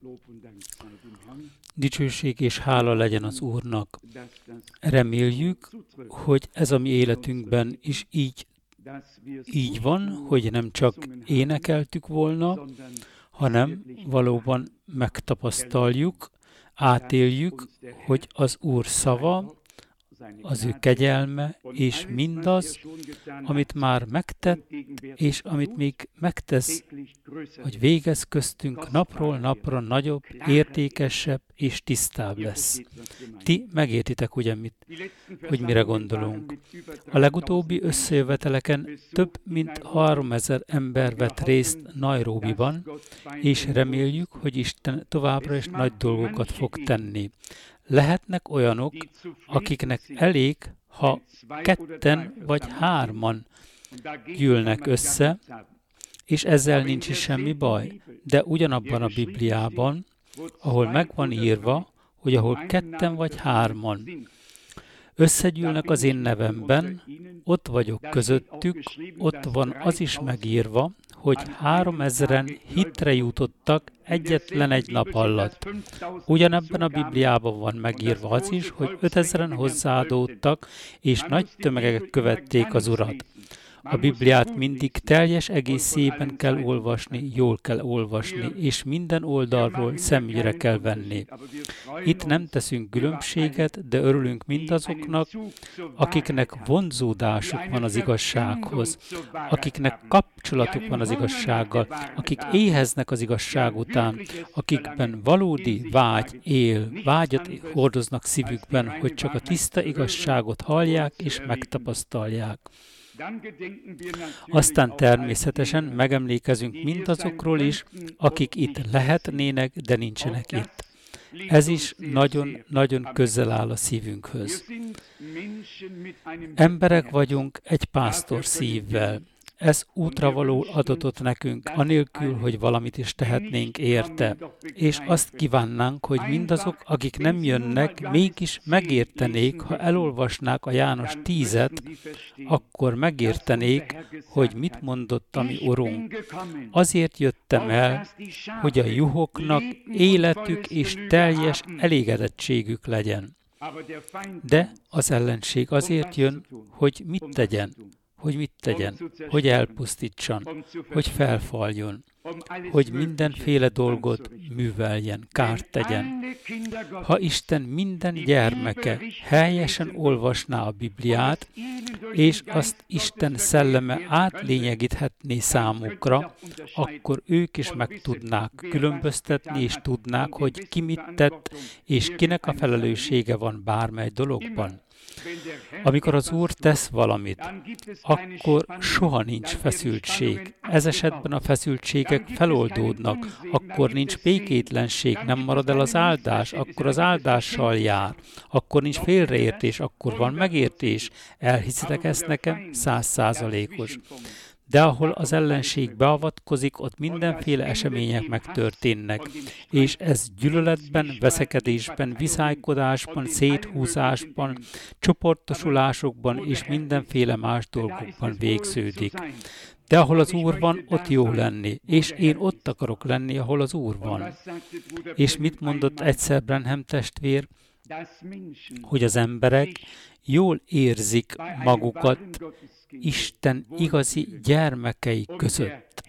Dicsőség és hála legyen az Úrnak. Reméljük, hogy ez a mi életünkben is így van, hogy nem csak énekeltük volna, hanem valóban megtapasztaljuk, átéljük, hogy az Úr szava, az ő kegyelme, és mindaz, amit már megtett, és amit még megtesz, hogy végez köztünk, napról napra nagyobb, értékesebb és tisztább lesz. Ti megértitek ugye, hogy mire gondolunk. A legutóbbi összejöveteleken több mint 3000 ember vett részt Nairobiban, és reméljük, hogy Isten továbbra is nagy dolgokat fog tenni. Lehetnek olyanok, akiknek elég, ha 2 vagy 3 gyűlnek össze, és ezzel nincs is semmi baj. De ugyanabban a Bibliában, ahol meg van írva, hogy ahol 2 vagy 3 összegyűlnek az én nevemben, ott vagyok közöttük, ott van az is megírva, hogy 3000-en hitre jutottak egyetlen egy nap alatt. Ugyanebben a Bibliában van megírva az is, hogy 5000-en hozzáadódtak, és nagy tömegek követték az Urat. A Bibliát mindig teljes egészében kell olvasni, jól kell olvasni, és minden oldalról szemügyre kell venni. Itt nem teszünk különbséget, de örülünk mindazoknak, akiknek vonzódásuk van az igazsághoz, akiknek kapcsolatuk van az igazsággal, akik éheznek az igazság után, akikben valódi vágy él, vágyat hordoznak szívükben, hogy csak a tiszta igazságot hallják és megtapasztalják. Aztán természetesen megemlékezünk mindazokról is, akik itt lehetnének, de nincsenek itt. Ez is nagyon-nagyon közel áll a szívünkhöz. Emberek vagyunk egy pásztor szívvel. Ez útravaló adatot nekünk, anélkül, hogy valamit is tehetnénk érte. És azt kívánnánk, hogy mindazok, akik nem jönnek, mégis megértenék, ha elolvasnák a János 10-et, akkor megértenék, hogy mit mondott a mi Urunk. Azért jöttem el, hogy a juhoknak életük és teljes elégedettségük legyen. De az ellenség azért jön, hogy mit tegyen. Hogy elpusztítson, hogy felfaljon, hogy mindenféle dolgot műveljen, kárt tegyen. Ha Isten minden gyermeke helyesen olvasná a Bibliát, és azt Isten szelleme átlényegíthetné számukra, akkor ők is meg tudnák különböztetni, és tudnák, hogy ki mit tett, és kinek a felelőssége van bármely dologban. Amikor az Úr tesz valamit, akkor soha nincs feszültség. Ez esetben a feszültségek feloldódnak, akkor nincs békétlenség, nem marad el az áldás, akkor az áldással jár, akkor nincs félreértés, akkor van megértés. Elhiszitek ezt nekem? 100%-os. De ahol az ellenség beavatkozik, ott mindenféle események megtörténnek, és ez gyűlöletben, veszekedésben, viszálykodásban, széthúzásban, csoportosulásokban és mindenféle más dolgokban végződik. De ahol az Úr van, ott jó lenni, és én ott akarok lenni, ahol az Úr van. És mit mondott egyszer Branham testvér? Hogy az emberek jól érzik magukat Isten igazi gyermekei között.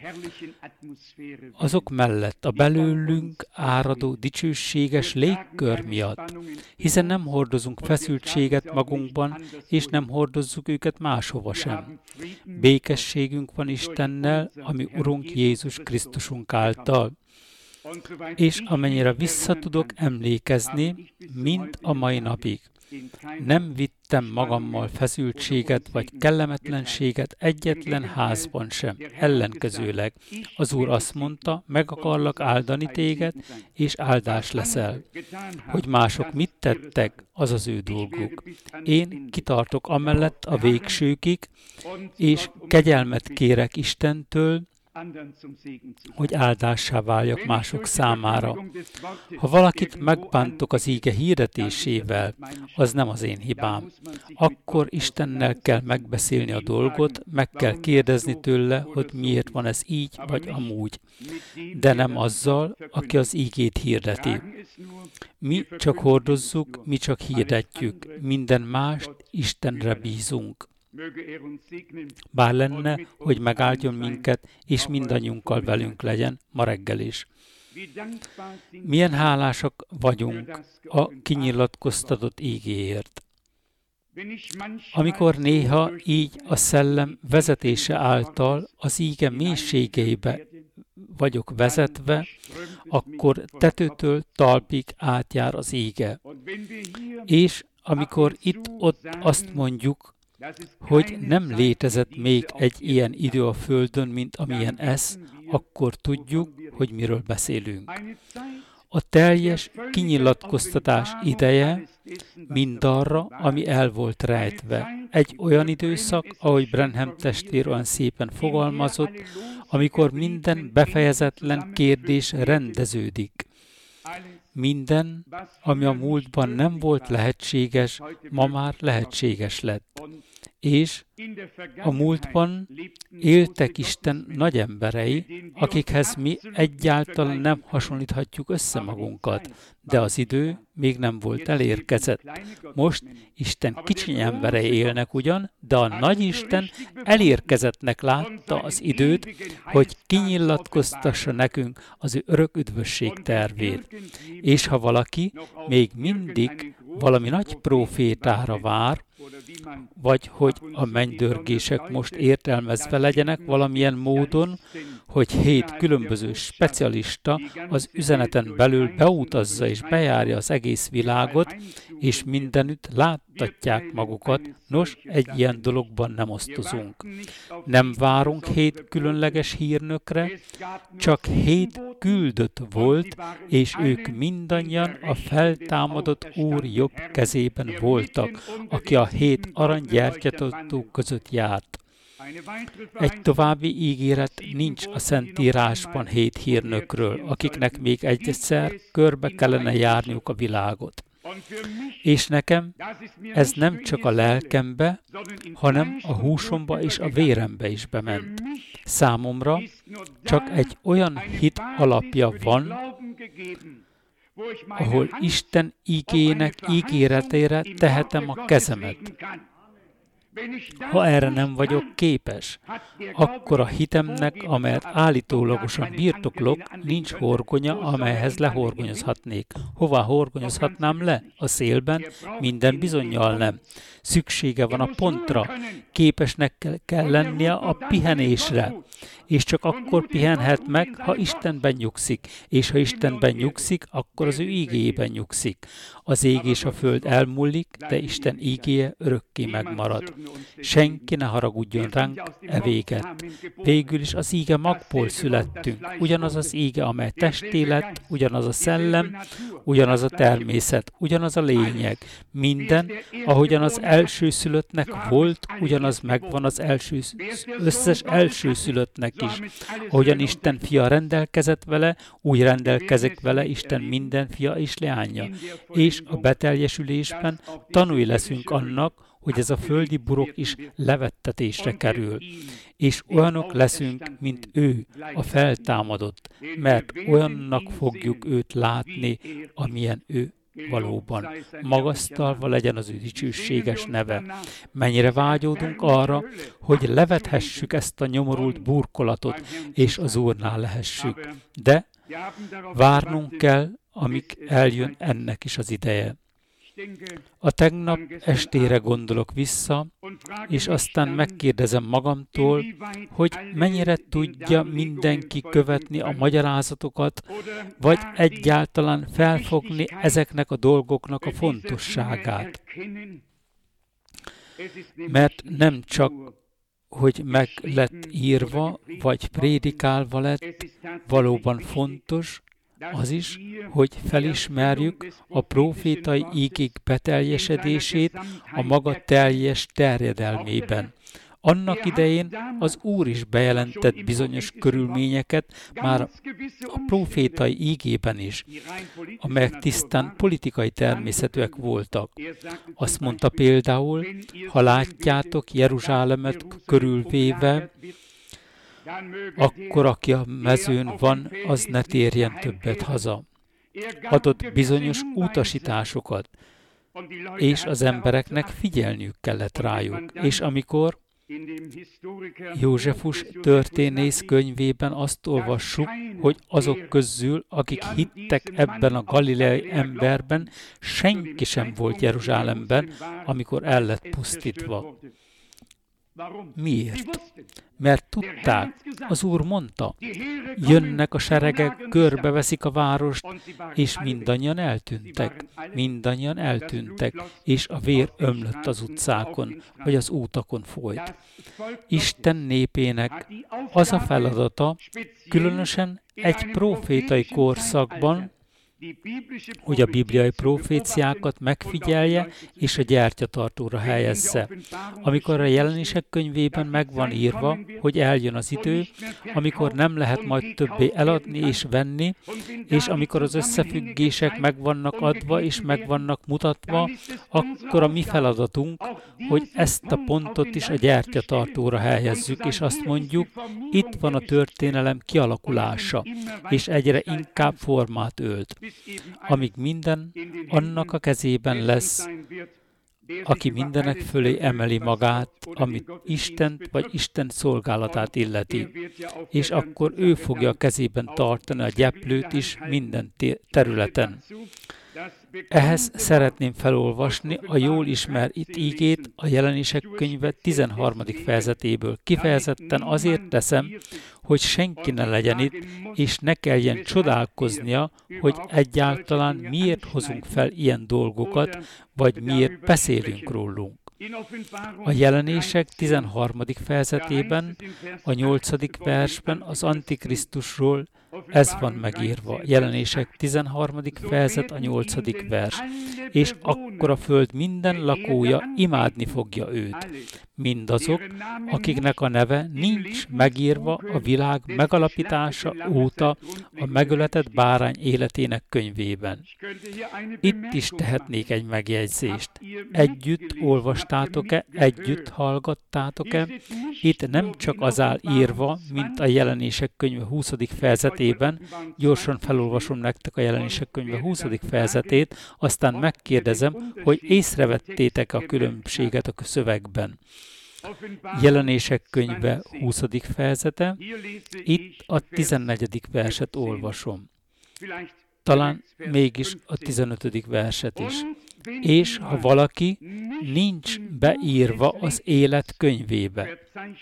Azok mellett a belőlünk áradó dicsőséges légkör miatt, hiszen nem hordozunk feszültséget magunkban, és nem hordozzuk őket máshova sem. Békességünk van Istennel, ami Urunk Jézus Krisztusunk által. És amennyire vissza tudok emlékezni, mint a mai napig. Nem vittem magammal feszültséget vagy kellemetlenséget egyetlen házban sem. Ellenkezőleg az Úr azt mondta, meg akarlak áldani téged, és áldás leszel. Hogy mások mit tettek, az az ő dolguk. Én kitartok amellett a végsőkig, és kegyelmet kérek Istentől, hogy áldássá váljak mások számára. Ha valakit megbántok az íge hirdetésével, az nem az én hibám. Akkor Istennel kell megbeszélni a dolgot, meg kell kérdezni tőle, hogy miért van ez így vagy amúgy, de nem azzal, aki az ígét hirdeti. Mi csak hordozzuk, mi csak hirdetjük, minden mást Istenre bízunk. Bár lenne, hogy megáldjon minket, és mindannyiunkkal velünk legyen ma reggel is. Milyen hálásak vagyunk a kinyilatkoztatott ígéért. Amikor néha így a szellem vezetése által az íge mélységeibe vagyok vezetve, akkor tetőtől talpig átjár az íge. És amikor itt-ott azt mondjuk, hogy nem létezett még egy ilyen idő a Földön, mint amilyen ez, akkor tudjuk, hogy miről beszélünk. A teljes kinyilatkoztatás ideje mindarra, ami el volt rejtve. Egy olyan időszak, ahogy Branham testvér olyan szépen fogalmazott, amikor minden befejezetlen kérdés rendeződik. Minden, ami a múltban nem volt lehetséges, ma már lehetséges lett. És a múltban éltek Isten nagy emberei, akikhez mi egyáltalán nem hasonlíthatjuk össze magunkat, de az idő még nem volt elérkezett. Most Isten kicsiny emberei élnek ugyan, de a nagy Isten elérkezettnek látta az időt, hogy kinyilatkoztassa nekünk az ő örök üdvösség tervét. És ha valaki még mindig valami nagy prófétára vár, vagy hogy a mennydörgések most értelmezve legyenek valamilyen módon, hogy 7 különböző specialista az üzeneten belül beutazza és bejárja az egész világot, és mindenütt láttatják magukat. Nos, egy ilyen dologban nem osztozunk. Nem várunk 7 különleges hírnökre, csak 7 küldött volt, és ők mindannyian a feltámadott Úr jobb kezében voltak, aki a 7 aranygyertyatartó között járt. Egy további ígéret nincs a Szentírásban 7 hírnökről, akiknek még egyszer körbe kellene járniuk a világot. És nekem ez nem csak a lelkembe, hanem a húsomba és a vérembe is bement. Számomra csak egy olyan hit alapja van, ahol Isten igének ígéretére tehetem a kezemet. Ha erre nem vagyok képes, akkor a hitemnek, amelyet állítólagosan birtoklok, nincs horgonya, amelyhez lehorgonyozhatnék. Hová horgonyozhatnám le? A szélben? Minden bizonnyal nem. Szüksége van a pontra, képesnek kell lennie a pihenésre, és csak akkor pihenhet meg, ha Istenben nyugszik, és ha Istenben nyugszik, akkor az ő ígéjében nyugszik. Az ég és a föld elmúlik, de Isten ígéje örökké megmarad. Senki ne haragudjon ránk véget. Végül is az íge magból születtünk, ugyanaz az íge, amely testé lett, ugyanaz a szellem, ugyanaz a természet, ugyanaz a lényeg. Minden, ahogyan az elsőszülöttnek volt, ugyanaz megvan az összes elsőszülöttnek is. Ahogyan Isten fia rendelkezett vele, úgy rendelkezik vele Isten minden fia és leánya. És a beteljesülésben tanúi leszünk annak, hogy ez a földi burok is levettetésre kerül. És olyanok leszünk, mint ő, a feltámadott, mert olyannak fogjuk őt látni, amilyen ő valóban. Magasztalva legyen az ő dicsőséges neve. Mennyire vágyódunk arra, hogy levethessük ezt a nyomorult burkolatot, és az Úrnál lehessük. De várnunk kell, amíg eljön ennek is az ideje. A tegnap estére gondolok vissza, és aztán megkérdezem magamtól, hogy mennyire tudja mindenki követni a magyarázatokat, vagy egyáltalán felfogni ezeknek a dolgoknak a fontosságát. Mert nem csak, hogy meg lett írva, vagy prédikálva lett, valóban fontos, az is, hogy felismerjük a prófétai ígék beteljesedését a maga teljes terjedelmében. Annak idején az Úr is bejelentett bizonyos körülményeket már a prófétai ígében is, amelyek tisztán politikai természetűek voltak. Azt mondta például, ha látjátok Jeruzsálemet körülvéve, akkor aki a mezőn van, az ne térjen többet haza. Adott bizonyos utasításokat, és az embereknek figyelniük kellett rájuk. És amikor Józsefus történész könyvében azt olvassuk, hogy azok közül, akik hittek ebben a galileai emberben, senki sem volt Jeruzsálemben, amikor el lett pusztítva. Miért? Mert tudták, az Úr mondta, jönnek a seregek, körbeveszik a várost, és mindannyian eltűntek, és a vér ömlött az utcákon, vagy az útakon folyt. Isten népének az a feladata, különösen egy prófétai korszakban, hogy a bibliai proféciákat megfigyelje és a gyertyatartóra helyezze. Amikor a Jelenések könyvében meg van írva, hogy eljön az idő, amikor nem lehet majd többé eladni és venni, és amikor az összefüggések meg vannak adva és meg vannak mutatva, akkor a mi feladatunk, hogy ezt a pontot is a gyertyatartóra helyezzük, és azt mondjuk, itt van a történelem kialakulása, és egyre inkább formát ölt, amíg minden annak a kezében lesz, aki mindenek fölé emeli magát, amit Istent vagy Isten szolgálatát illeti, és akkor ő fogja a kezében tartani a gyeplőt is minden területen. Ehhez szeretném felolvasni a jól ismert ígét a Jelenések könyve 13. fejezetéből. Kifejezetten azért teszem, hogy senki ne legyen itt, és ne kelljen csodálkoznia, hogy egyáltalán miért hozunk fel ilyen dolgokat, vagy miért beszélünk rólunk. A Jelenések 13. fejezetében, a 8. versben az Antikrisztusról ez van megírva. Jelenések 13. fejezet, a 8. vers. És akkor a föld minden lakója imádni fogja őt. Mindazok, akiknek a neve nincs megírva a világ megalapítása óta a megöletett bárány életének könyvében. Itt is tehetnék egy megjegyzést. Együtt olvastátok-e, együtt hallgattátok-e? Itt nem csak az áll írva, mint a Jelenések könyve 20. fejezetében, gyorsan felolvasom nektek a Jelenések könyve 20. fejezetét, aztán megkérdezem, hogy észrevettétek a különbséget a szövegben. Jelenések könyve 20. fejezete, itt a 14. verset olvasom. Talán mégis a 15. verset is. És ha valaki nincs beírva az élet könyvébe.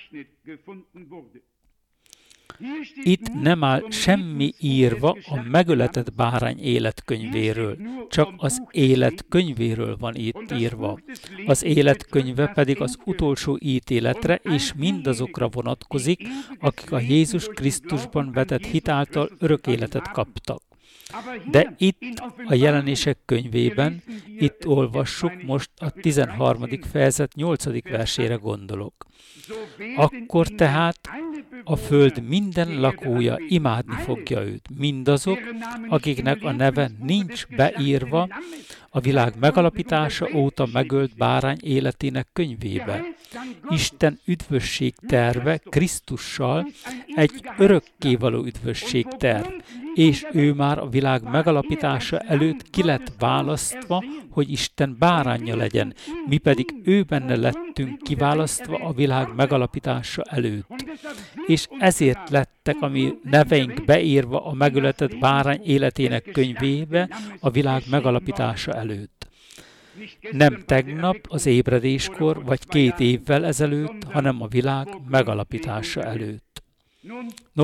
Itt nem áll semmi írva a megöletett bárány életkönyvéről, csak az életkönyvéről van itt írva. Az életkönyve pedig az utolsó ítéletre és mindazokra vonatkozik, akik a Jézus Krisztusban vetett hit által örök életet kaptak. De itt a Jelenések könyvében, itt olvassuk, most a 13. fejezet 8. versére gondolok. Akkor tehát a föld minden lakója imádni fogja őt, mindazok, akiknek a neve nincs beírva a világ megalapítása óta megölt bárány életének könyvébe. Isten üdvösség terve Krisztussal egy örökkévaló üdvösség terv, és ő már a világ megalapítása előtt ki lett választva, hogy Isten báránja legyen, mi pedig ő benne lettünk kiválasztva a világ megalapítása előtt. És ezért lettek a mi neveink beírva a megöletett bárány életének könyvébe a világ megalapítása előtt. Nem tegnap az ébredéskor, vagy 2 évvel ezelőtt, hanem a világ megalapítása előtt. Nos,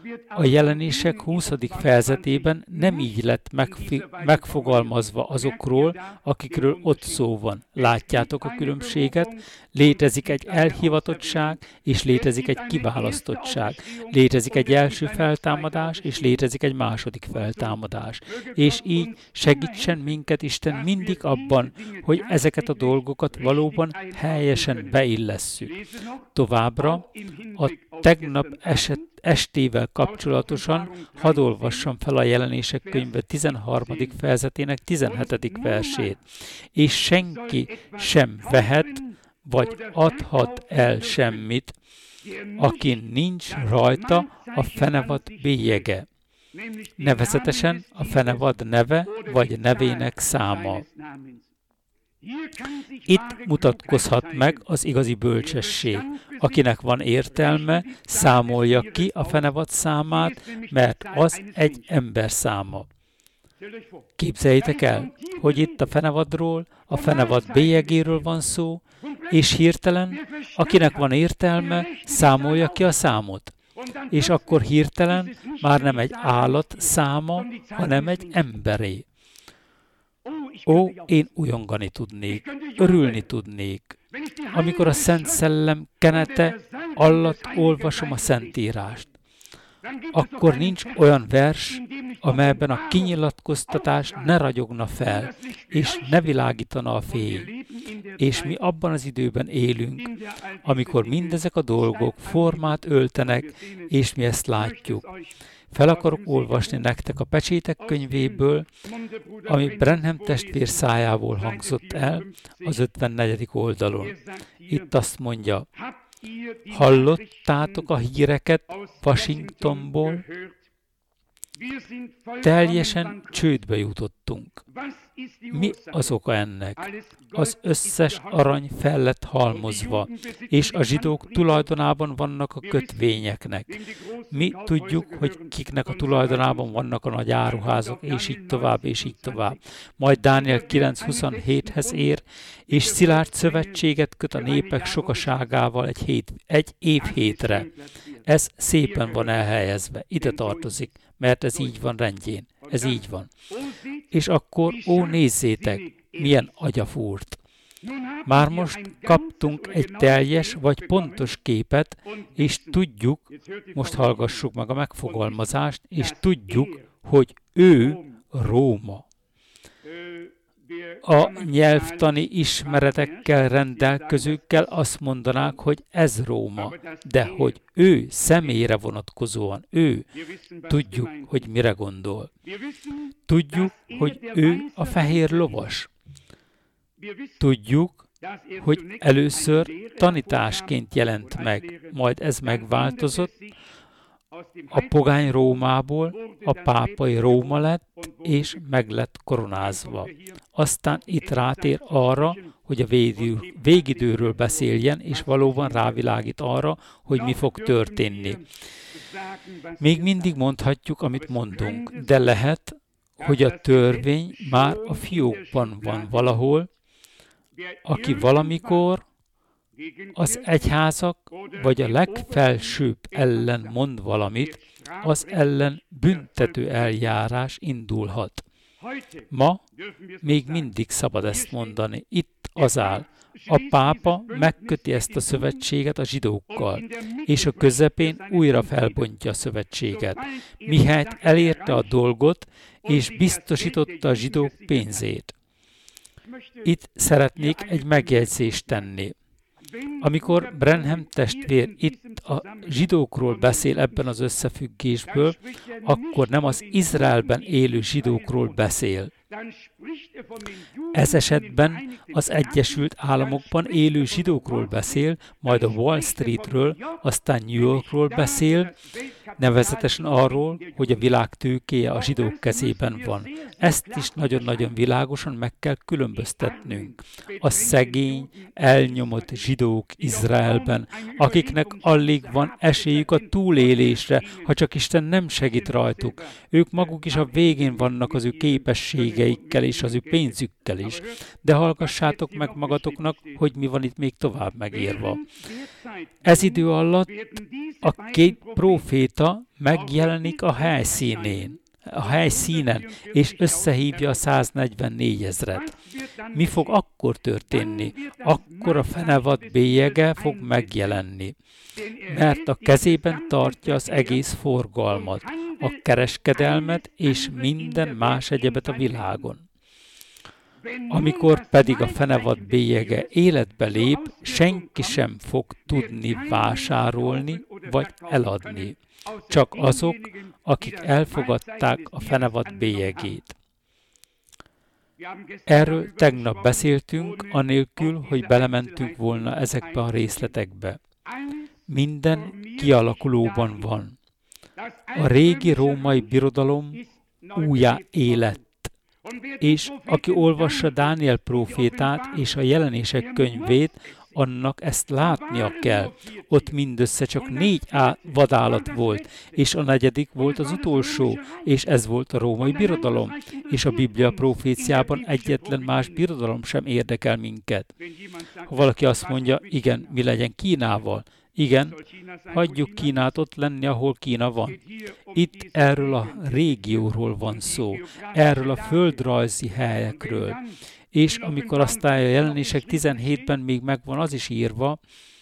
A Jelenések 20. fejezetében nem így lett megfogalmazva azokról, akikről ott szó van. Látjátok a különbséget? Létezik egy elhivatottság, és létezik egy kiválasztottság. Létezik egy első feltámadás, és létezik egy második feltámadás. És így segítsen minket Isten mindig abban, hogy ezeket a dolgokat valóban helyesen beillesszük. Továbbra a tegnap estével kapcsolatosan hadd olvassam fel a Jelenések könyve 13. fejezetének 17. versét. És senki sem vehet, vagy adhat el semmit, akin nincs rajta a fenevad bélyege, nevezetesen a fenevad neve, vagy nevének száma. Itt mutatkozhat meg az igazi bölcsesség. Akinek van értelme, számolja ki a fenevad számát, mert az egy ember száma. Képzeljétek el, hogy itt a fenevadról, a fenevad bélyegéről van szó, és hirtelen, akinek van értelme, számolja ki a számot. És akkor hirtelen már nem egy állat száma, hanem egy emberé. Ó, én ujjongani tudnék, örülni tudnék, amikor a Szent Szellem kenete alatt olvasom a Szentírást. Akkor nincs olyan vers, amelyben a kinyilatkoztatás ne ragyogna fel, és ne világítana a fény. És mi abban az időben élünk, amikor mindezek a dolgok formát öltenek, és mi ezt látjuk. Fel akarok olvasni nektek a Pecsétek könyvéből, ami Branham testvér szájából hangzott el az 54. oldalon. Itt azt mondja, hallottátok a híreket Washingtonból? Teljesen csődbe jutottunk. Mi az oka ennek? Az összes arany fel lett halmozva, és a zsidók tulajdonában vannak a kötvényeknek. Mi tudjuk, hogy kiknek a tulajdonában vannak a nagy áruházak, és így tovább, és így tovább. Majd Dániel 9.27-hez ér, és szilárd szövetséget köt a népek sokaságával egy évhétre. Ez szépen van elhelyezve, ide tartozik, mert ez így van rendjén. Ez így van. És akkor, nézzétek, milyen agyafúrt. Már most kaptunk egy teljes vagy pontos képet, és tudjuk, most hallgassuk meg a megfogalmazást, és tudjuk, hogy ő Róma. A nyelvtani ismeretekkel rendelkezőkkel azt mondanák, hogy ez Róma, de hogy ő személyre vonatkozóan, tudjuk, hogy mire gondol. Tudjuk, hogy ő a fehér lovas. Tudjuk, hogy először tanításként jelent meg, majd ez megváltozott, a pogány Rómából a pápai Róma lett, és meg lett koronázva. Aztán itt rátér arra, hogy a végidőről beszéljen, és valóban rávilágít arra, hogy mi fog történni. Még mindig mondhatjuk, amit mondunk, de lehet, hogy a törvény már a fiókban van valahol, aki valamikor az egyházak vagy a legfelsőbb ellen mond valamit, az ellen büntető eljárás indulhat. Ma még mindig szabad ezt mondani. Itt az áll. A pápa megköti ezt a szövetséget a zsidókkal, és a közepén újra felbontja a szövetséget. Mihelyt elérte a dolgot, és biztosította a zsidók pénzét. Itt szeretnék egy megjegyzést tenni. Amikor Branham testvér itt a zsidókról beszél ebben az összefüggésből, akkor nem az Izraelben élő zsidókról beszél. Ez esetben az Egyesült Államokban élő zsidókról beszél, majd a Wall Streetről, aztán New Yorkról beszél, nevezetesen arról, hogy a világ tőkéje a zsidók kezében van. ezt is nagyon-nagyon világosan meg kell különböztetnünk. A szegény, elnyomott zsidók Izraelben, akiknek alig van esélyük a túlélésre, ha csak Isten nem segít rajtuk. Ők maguk is a végén vannak az ő képességeikkel és az ő pénzükkel is. De hallgassátok meg magatoknak, hogy mi van itt még tovább megírva. Ez idő alatt a két próféta megjelenik a helyszínen, és összehívja a 144 000. Mi fog akkor történni? Akkor a fenevad bélyege fog megjelenni, mert a kezében tartja az egész forgalmat, a kereskedelmet és minden más egyebet a világon. Amikor pedig a fenevad bélyege életbe lép, senki sem fog tudni vásárolni vagy eladni. Csak azok, akik elfogadták a fenevad bélyegét. Erről tegnap beszéltünk, anélkül, hogy belementünk volna ezekbe a részletekbe. Minden kialakulóban van. A régi római birodalom újjá élet. És aki olvassa Dániel prófétát és a jelenések könyvét, annak ezt látnia kell. Ott mindössze csak 4 vadállat volt, és a 4. volt az utolsó, és ez volt a római birodalom. És a Biblia proféciában egyetlen más birodalom sem érdekel minket. Ha valaki azt mondja, igen, mi legyen Kínával? Igen, hagyjuk Kínát ott lenni, ahol Kína van. Itt erről a régióról van szó, erről a földrajzi helyekről. És amikor aztán a jelenések 17-ben még megvan az is írva,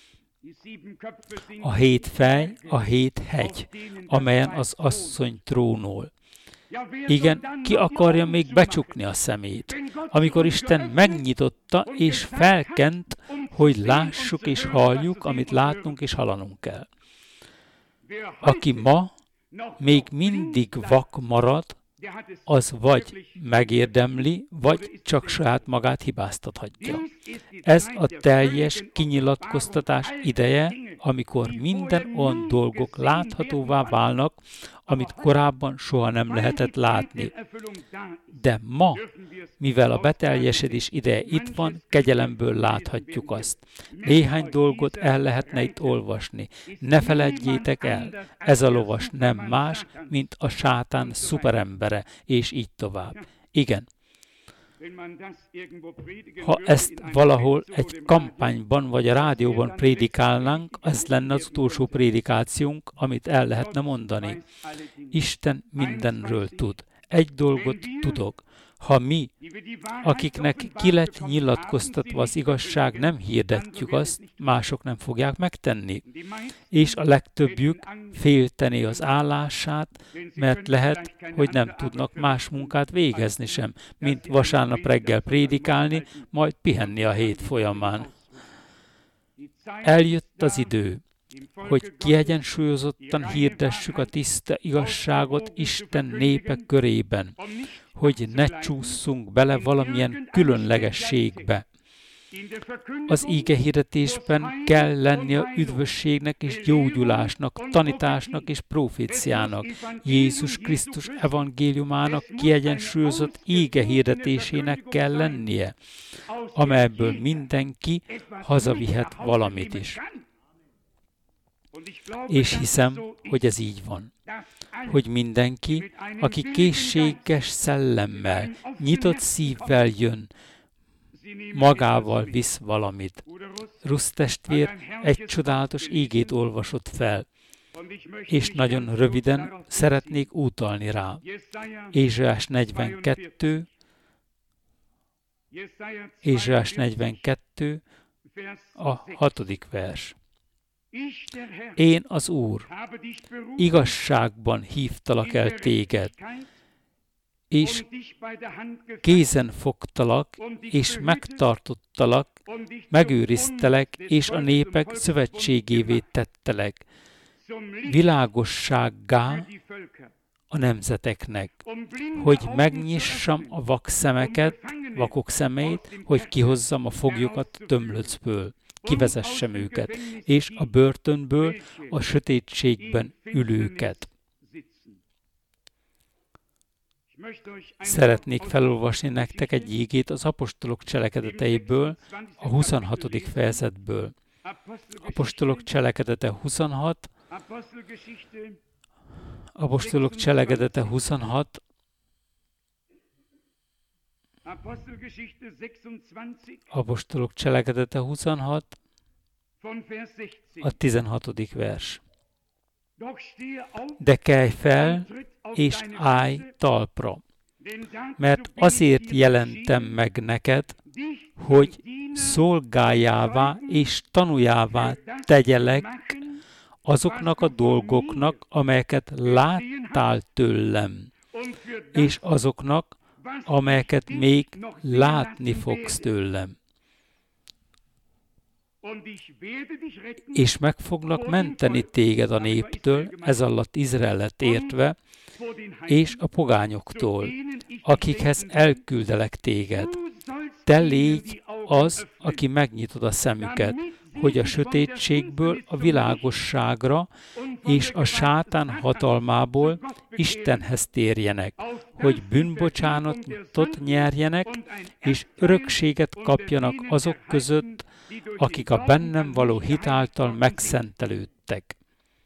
a 7 fej, a 7 hegy, amelyen az asszony trónol. Igen, ki akarja még becsukni a szemét, amikor Isten megnyitotta és felkent, hogy lássuk és halljuk, amit látnunk és hallanunk kell. Aki ma még mindig vak marad, az vagy megérdemli, vagy csak saját magát hibáztathatja. Ez a teljes kinyilatkoztatás ideje, amikor minden olyan dolgok láthatóvá válnak, amit korábban soha nem lehetett látni. De ma, mivel a beteljesedés ideje itt van, kegyelemből láthatjuk azt. Néhány dolgot el lehetne itt olvasni. Ne feledjétek el, ez a lovas nem más, mint a sátán szuperembere, és így tovább. Igen. Ha ezt valahol egy kampányban vagy a rádióban prédikálnánk, ez lenne az utolsó prédikációnk, amit el lehetne mondani. Isten mindenről tud. Egy dolgot tudok. Ha mi, akiknek ki lett nyilatkoztatva az igazság, nem hirdetjük azt, mások nem fogják megtenni. És a legtöbbjük féltené az állását, mert lehet, hogy nem tudnak más munkát végezni sem, mint vasárnap reggel prédikálni, majd pihenni a hét folyamán. Eljött az idő, hogy kiegyensúlyozottan hirdessük a tiszta igazságot Isten népe körében, hogy ne csússzunk bele valamilyen különlegességbe. Az ígehirdetésben kell lennie üdvösségnek és gyógyulásnak, tanításnak és proféciának, Jézus Krisztus evangéliumának kiegyensúlyozott ígehirdetésének kell lennie, amelyből mindenki hazavihet valamit is. És hiszem, hogy ez így van. Hogy mindenki, aki készséges szellemmel, nyitott szívvel jön, magával visz valamit. Rusz testvér egy csodálatos ígét olvasott fel, és nagyon röviden szeretnék utalni rá. Ézsaiás 42, a 6. vers. Én az Úr, igazságban hívtalak el téged, és kézen fogtalak, és megtartottalak, megőriztelek, és a népek szövetségévé tettelek, világossággá a nemzeteknek, hogy megnyissam a vakok szemeit, hogy kihozzam a foglyokat tömlöcből, kivezessem őket, és a börtönből a sötétségben ülőket. Szeretnék felolvasni nektek egy ígét az apostolok cselekedeteiből, a 26. fejezetből. Apostolok cselekedete 26, Apostolok cselekedete 26, Apostolok cselekedete 26, a 16. vers. De kelj fel, és állj talpra, mert azért jelentem meg neked, hogy szolgájává és tanuljává tegyelek azoknak a dolgoknak, amelyeket láttál tőlem, és azoknak, amelyeket még látni fogsz tőlem. És meg fognak menteni téged a néptől, ez alatt Izraelet értve, és a pogányoktól, akikhez elküldelek téged. Te légy az, aki megnyitod a szemüket, hogy a sötétségből a világosságra és a sátán hatalmából Istenhez térjenek, hogy bűnbocsánatot nyerjenek, és örökséget kapjanak azok között, akik a bennem való hit által megszentelődtek.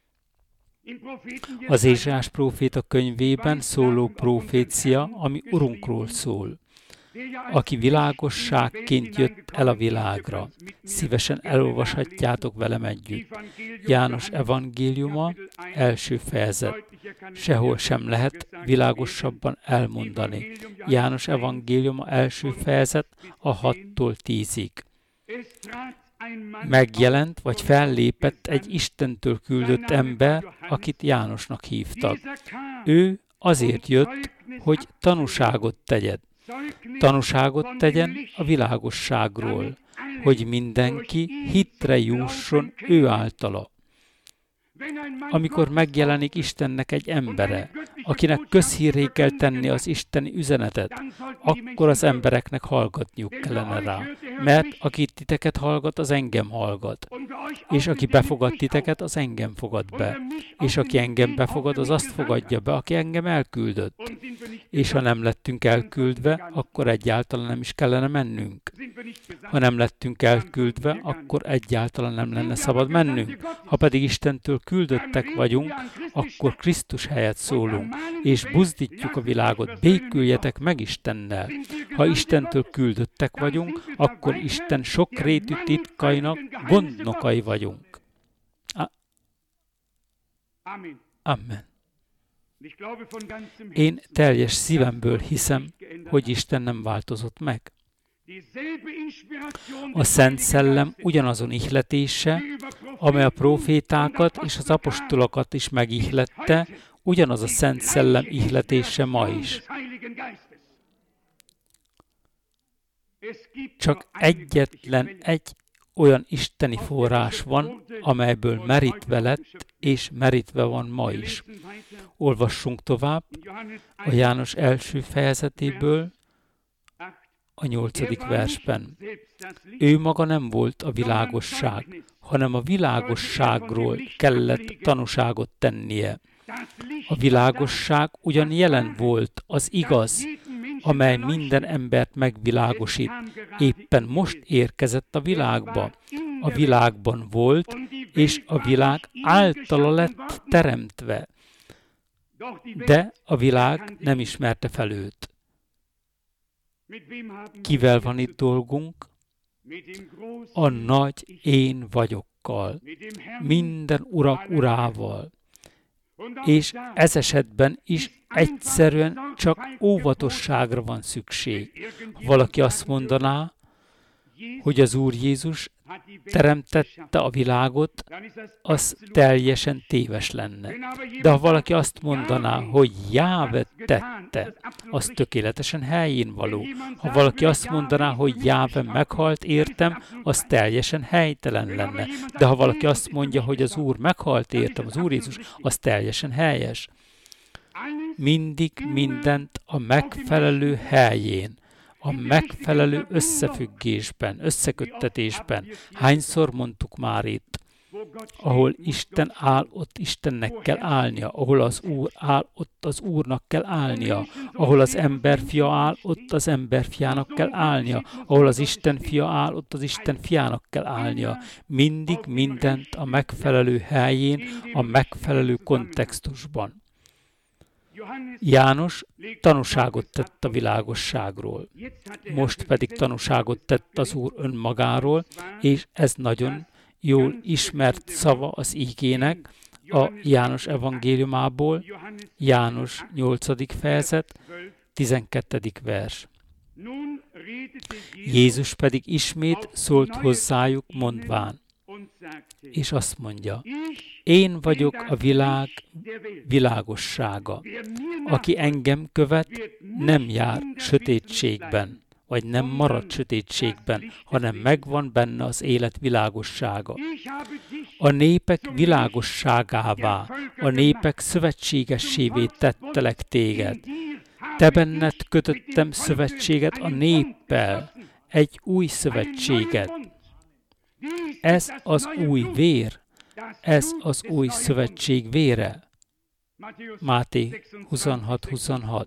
Az Ézsaiás próféta könyvében szóló profécia, ami Urunkról szól, aki világosságként jött el a világra. Szívesen elolvashatjátok velem együtt. János evangéliuma, első fejezet. Sehol sem lehet világosabban elmondani. János evangéliuma, első fejezet, a 6-tól 10-ig. Megjelent vagy fellépett egy Istentől küldött ember, akit Jánosnak hívtak. Ő azért jött, hogy tanúságot tegyen a világosságról, hogy mindenki hittre jusson ő általa. Amikor megjelenik Istennek egy embere, akinek közhírré kell tenni az isteni üzenetet, akkor az embereknek hallgatniuk kellene rá. Mert aki titeket hallgat, az engem hallgat. És aki befogad titeket, az engem fogad be. És aki engem befogad, az azt fogadja be, aki engem elküldött. És ha nem lettünk elküldve, akkor egyáltalán nem is kellene mennünk. Ha nem lettünk elküldve, akkor egyáltalán nem lenne szabad mennünk. Ha pedig Istentől küldöttek vagyunk, akkor Krisztus helyett szólunk, és buzdítjuk a világot, béküljetek meg Istennel. Ha Istentől küldöttek vagyunk, akkor Isten sokrétű titkainak gondnokai vagyunk. Amen. Én teljes szívemből hiszem, hogy Isten nem változott meg. A Szent Szellem ugyanazon ihletése, amely a profétákat és az apostolokat is megihlette, ugyanaz a Szent Szellem ihletése ma is. Csak egyetlen egy olyan isteni forrás van, amelyből merítve lett, és merítve van ma is. Olvassunk tovább a János első fejezetéből, a 8. versben. Ő maga nem volt a világosság, hanem a világosságról kellett tanúságot tennie. A világosság ugyan jelen volt, az igaz, amely minden embert megvilágosít. Éppen most érkezett a világba. A világban volt, és a világ általa lett teremtve. De a világ nem ismerte fel őt. Kivel van itt dolgunk? A nagy én vagyokkal, minden urak urával. És ez esetben is egyszerűen csak óvatosságra van szükség. Ha valaki azt mondaná, hogy az Úr Jézus teremtette a világot, az teljesen téves lenne. De ha valaki azt mondaná, hogy Jáve tette, az tökéletesen helyén való. Ha valaki azt mondaná, hogy Jáve meghalt értem, az teljesen helytelen lenne. De ha valaki azt mondja, hogy az Úr meghalt értem, az Úr Jézus, az teljesen helyes. Mindig mindent a megfelelő helyén, a megfelelő összefüggésben, összeköttetésben. Hányszor mondtuk már itt? Ahol Isten áll, ott Istennek kell állnia. Ahol az Úr áll, ott az Úrnak kell állnia. Ahol az emberfia áll, ott az emberfiának kell állnia. Ahol az Isten fia áll, ott az Isten fiának kell állnia. Mindig mindent a megfelelő helyén, a megfelelő kontextusban. János tanúságot tett a világosságról. Most pedig tanúságot tett az Úr önmagáról, és ez nagyon jól ismert szava az ígének a János evangéliumából, János 8. fejezet, 12. vers. Jézus pedig ismét szólt hozzájuk, mondván, és azt mondja, én vagyok a világ világossága. Aki engem követ, nem jár sötétségben, vagy nem marad sötétségben, hanem megvan benne az élet világossága. A népek világosságává, a népek szövetségessévé tettelek téged. Te benned kötöttem szövetséget a néppel, egy új szövetséget. Ez az új vér, ez az új szövetség vére. Máté 26:26.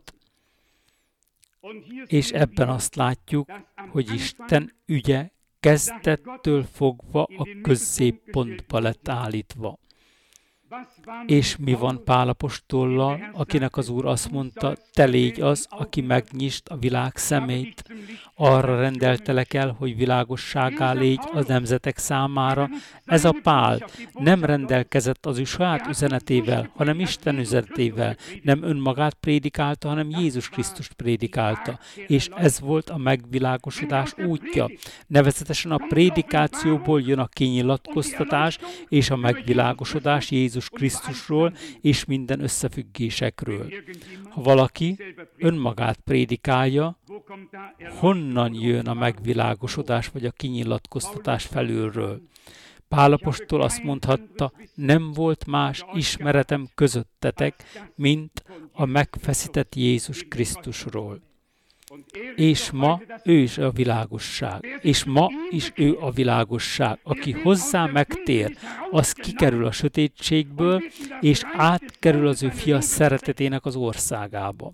És ebben azt látjuk, hogy Isten ügye kezdettől fogva a középpontba lett állítva. És mi van Pál apostollal, akinek az Úr azt mondta, te légy az, aki megnyisd a világ szemét. Arra rendeltelek el, hogy világosságá légy a nemzetek számára. Ez a Pál nem rendelkezett az ő saját üzenetével, hanem Isten üzenetével. Nem önmagát prédikálta, hanem Jézus Krisztust prédikálta. És ez volt a megvilágosodás útja. Nevezetesen a prédikációból jön a kinyilatkoztatás és a megvilágosodás Jézus Krisztusról és minden összefüggésekről. Ha valaki önmagát prédikálja, honnan jön a megvilágosodás vagy a kinyilatkoztatás felülről? Pál apostol azt mondhatta, nem volt más ismeretem közöttetek, mint a megfeszített Jézus Krisztusról. És ma ő is a világosság. És ma is ő a világosság. Aki hozzá megtér, az kikerül a sötétségből, és átkerül az ő fia szeretetének az országába.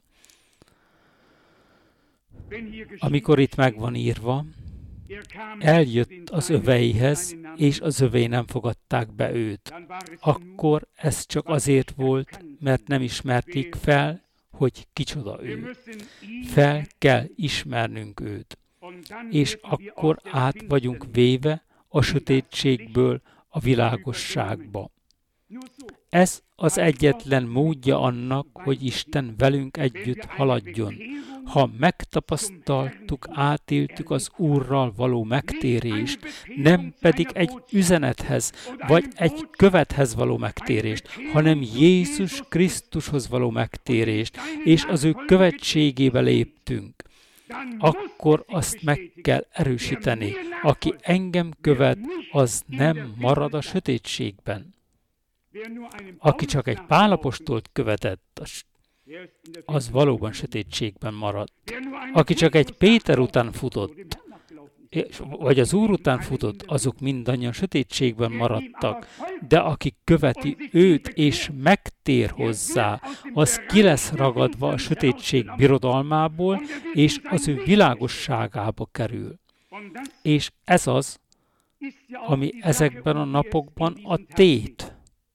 Amikor itt meg van írva, eljött az öveihez, és az övei nem fogadták be őt. Akkor ez csak azért volt, mert nem ismerték fel, hogy kicsoda ő. Fel kell ismernünk őt. És akkor át vagyunk véve a sötétségből a világosságba. Ez az egyetlen módja annak, hogy Isten velünk együtt haladjon. Ha megtapasztaltuk, átéltük az Úrral való megtérést, nem pedig egy üzenethez, vagy egy követhez való megtérést, hanem Jézus Krisztushoz való megtérést, és az ő követségébe léptünk, akkor azt meg kell erősíteni. Aki engem követ, az nem marad a sötétségben. Aki csak egy Pál apostolt követett, az valóban sötétségben maradt. Aki csak egy Péter után futott, vagy az Úr után futott, azok mindannyian sötétségben maradtak. De aki követi őt és megtér hozzá, az ki lesz ragadva a sötétség birodalmából, és az ő világosságába kerül. És ez az, ami ezekben a napokban a tét.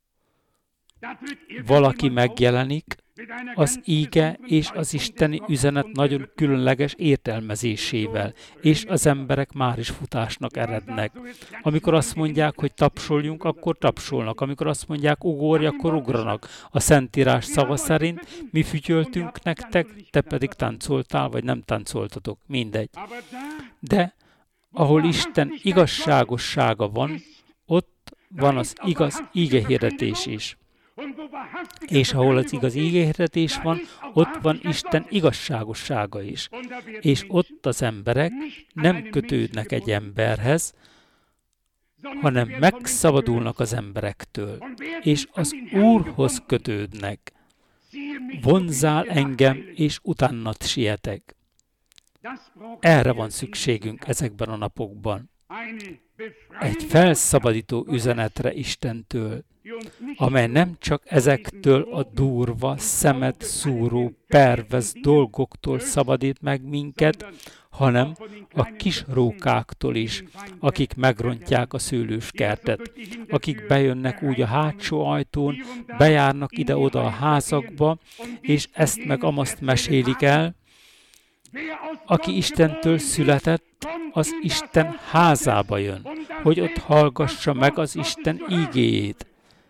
Valaki megjelenik, az íge és az isteni üzenet nagyon különleges értelmezésével, és az emberek már is futásnak erednek. Amikor azt mondják, hogy tapsoljunk, akkor tapsolnak. Amikor azt mondják, ugorj, akkor ugranak. A Szentírás szava szerint mi fütyöltünk nektek, te pedig táncoltál, vagy nem táncoltatok. Mindegy. De ahol Isten igazságossága van, ott van az igaz ígehirdetés is. És ahol az igaz ígértetés van, ott van Isten igazságossága is. És ott az emberek nem kötődnek egy emberhez, hanem megszabadulnak az emberektől, és az Úrhoz kötődnek. Vonzál engem, és utánad sietek. Erre van szükségünk ezekben a napokban. egy felszabadító üzenetre Istentől, amely nem csak ezektől a durva, szemet szúró, pervez dolgoktól szabadít meg minket, hanem a kis rókáktól is, akik megrontják a szőlőskertet, akik bejönnek úgy a hátsó ajtón, bejárnak ide-oda a házakba, és ezt meg amazt mesélik el. Aki Istentől született, az Isten házába jön, hogy ott hallgassa meg az Isten ígéjét.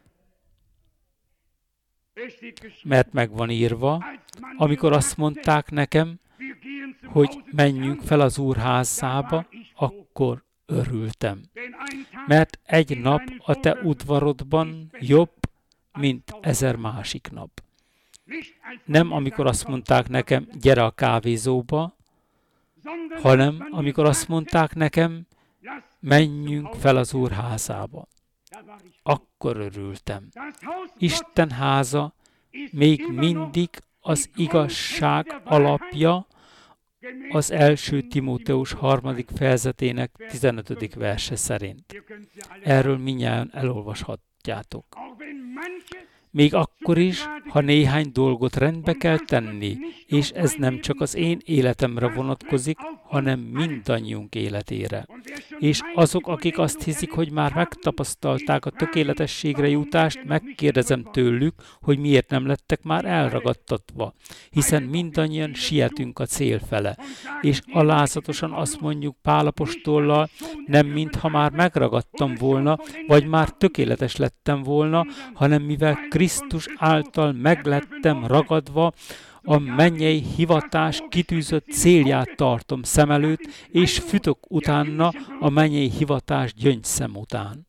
Mert meg van írva, amikor azt mondták nekem, hogy menjünk fel az Úr házába, akkor örültem. Mert egy nap a te udvarodban jobb, mint 1000 másik nap. Nem amikor azt mondták nekem, gyere a kávézóba, hanem amikor azt mondták nekem, menjünk fel az Úr házába. Akkor örültem. Isten háza még mindig az igazság alapja, az első Timóteus 3. fejezetének 15. verse szerint. Erről mindnyájan elolvashatjátok. Még akkor is, ha néhány dolgot rendbe kell tenni, és ez nem csak az én életemre vonatkozik, hanem mindannyiunk életére. És azok, akik azt hiszik, hogy már megtapasztalták a tökéletességre jutást, megkérdezem tőlük, hogy miért nem lettek már elragadtatva, hiszen mindannyian sietünk a cél fele. És alázatosan azt mondjuk Pál apostollal, nem mintha már megragadtam volna, vagy már tökéletes lettem volna, hanem mivel Krisztus által meglettem ragadva, a mennyei hivatás kitűzött célját tartom szem előtt, és fütök utána a mennyei hivatás gyöngyszem után.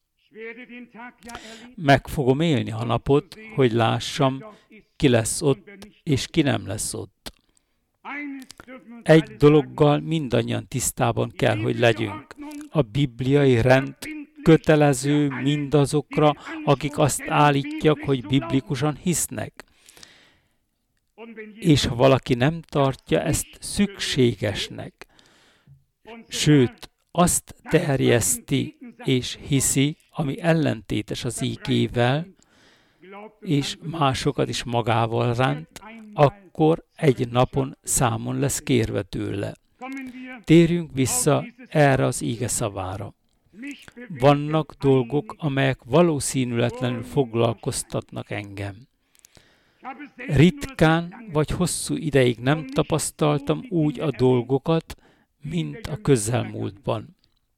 Meg fogom élni a napot, hogy lássam, ki lesz ott, és ki nem lesz ott. Egy dologgal mindannyian tisztában kell, hogy legyünk. A bibliai rend kötelező mindazokra, akik azt állítják, hogy biblikusan hisznek. És ha valaki nem tartja ezt szükségesnek, sőt, azt terjeszti és hiszi, ami ellentétes az ígével, és másokat is magával ránt, akkor egy napon számon lesz kérve tőle. Térjünk vissza erre az íge szavára. Vannak dolgok, amelyek valószínűtlenül foglalkoztatnak engem. Ritkán vagy hosszú ideig nem tapasztaltam úgy a dolgokat, mint a közelmúltban.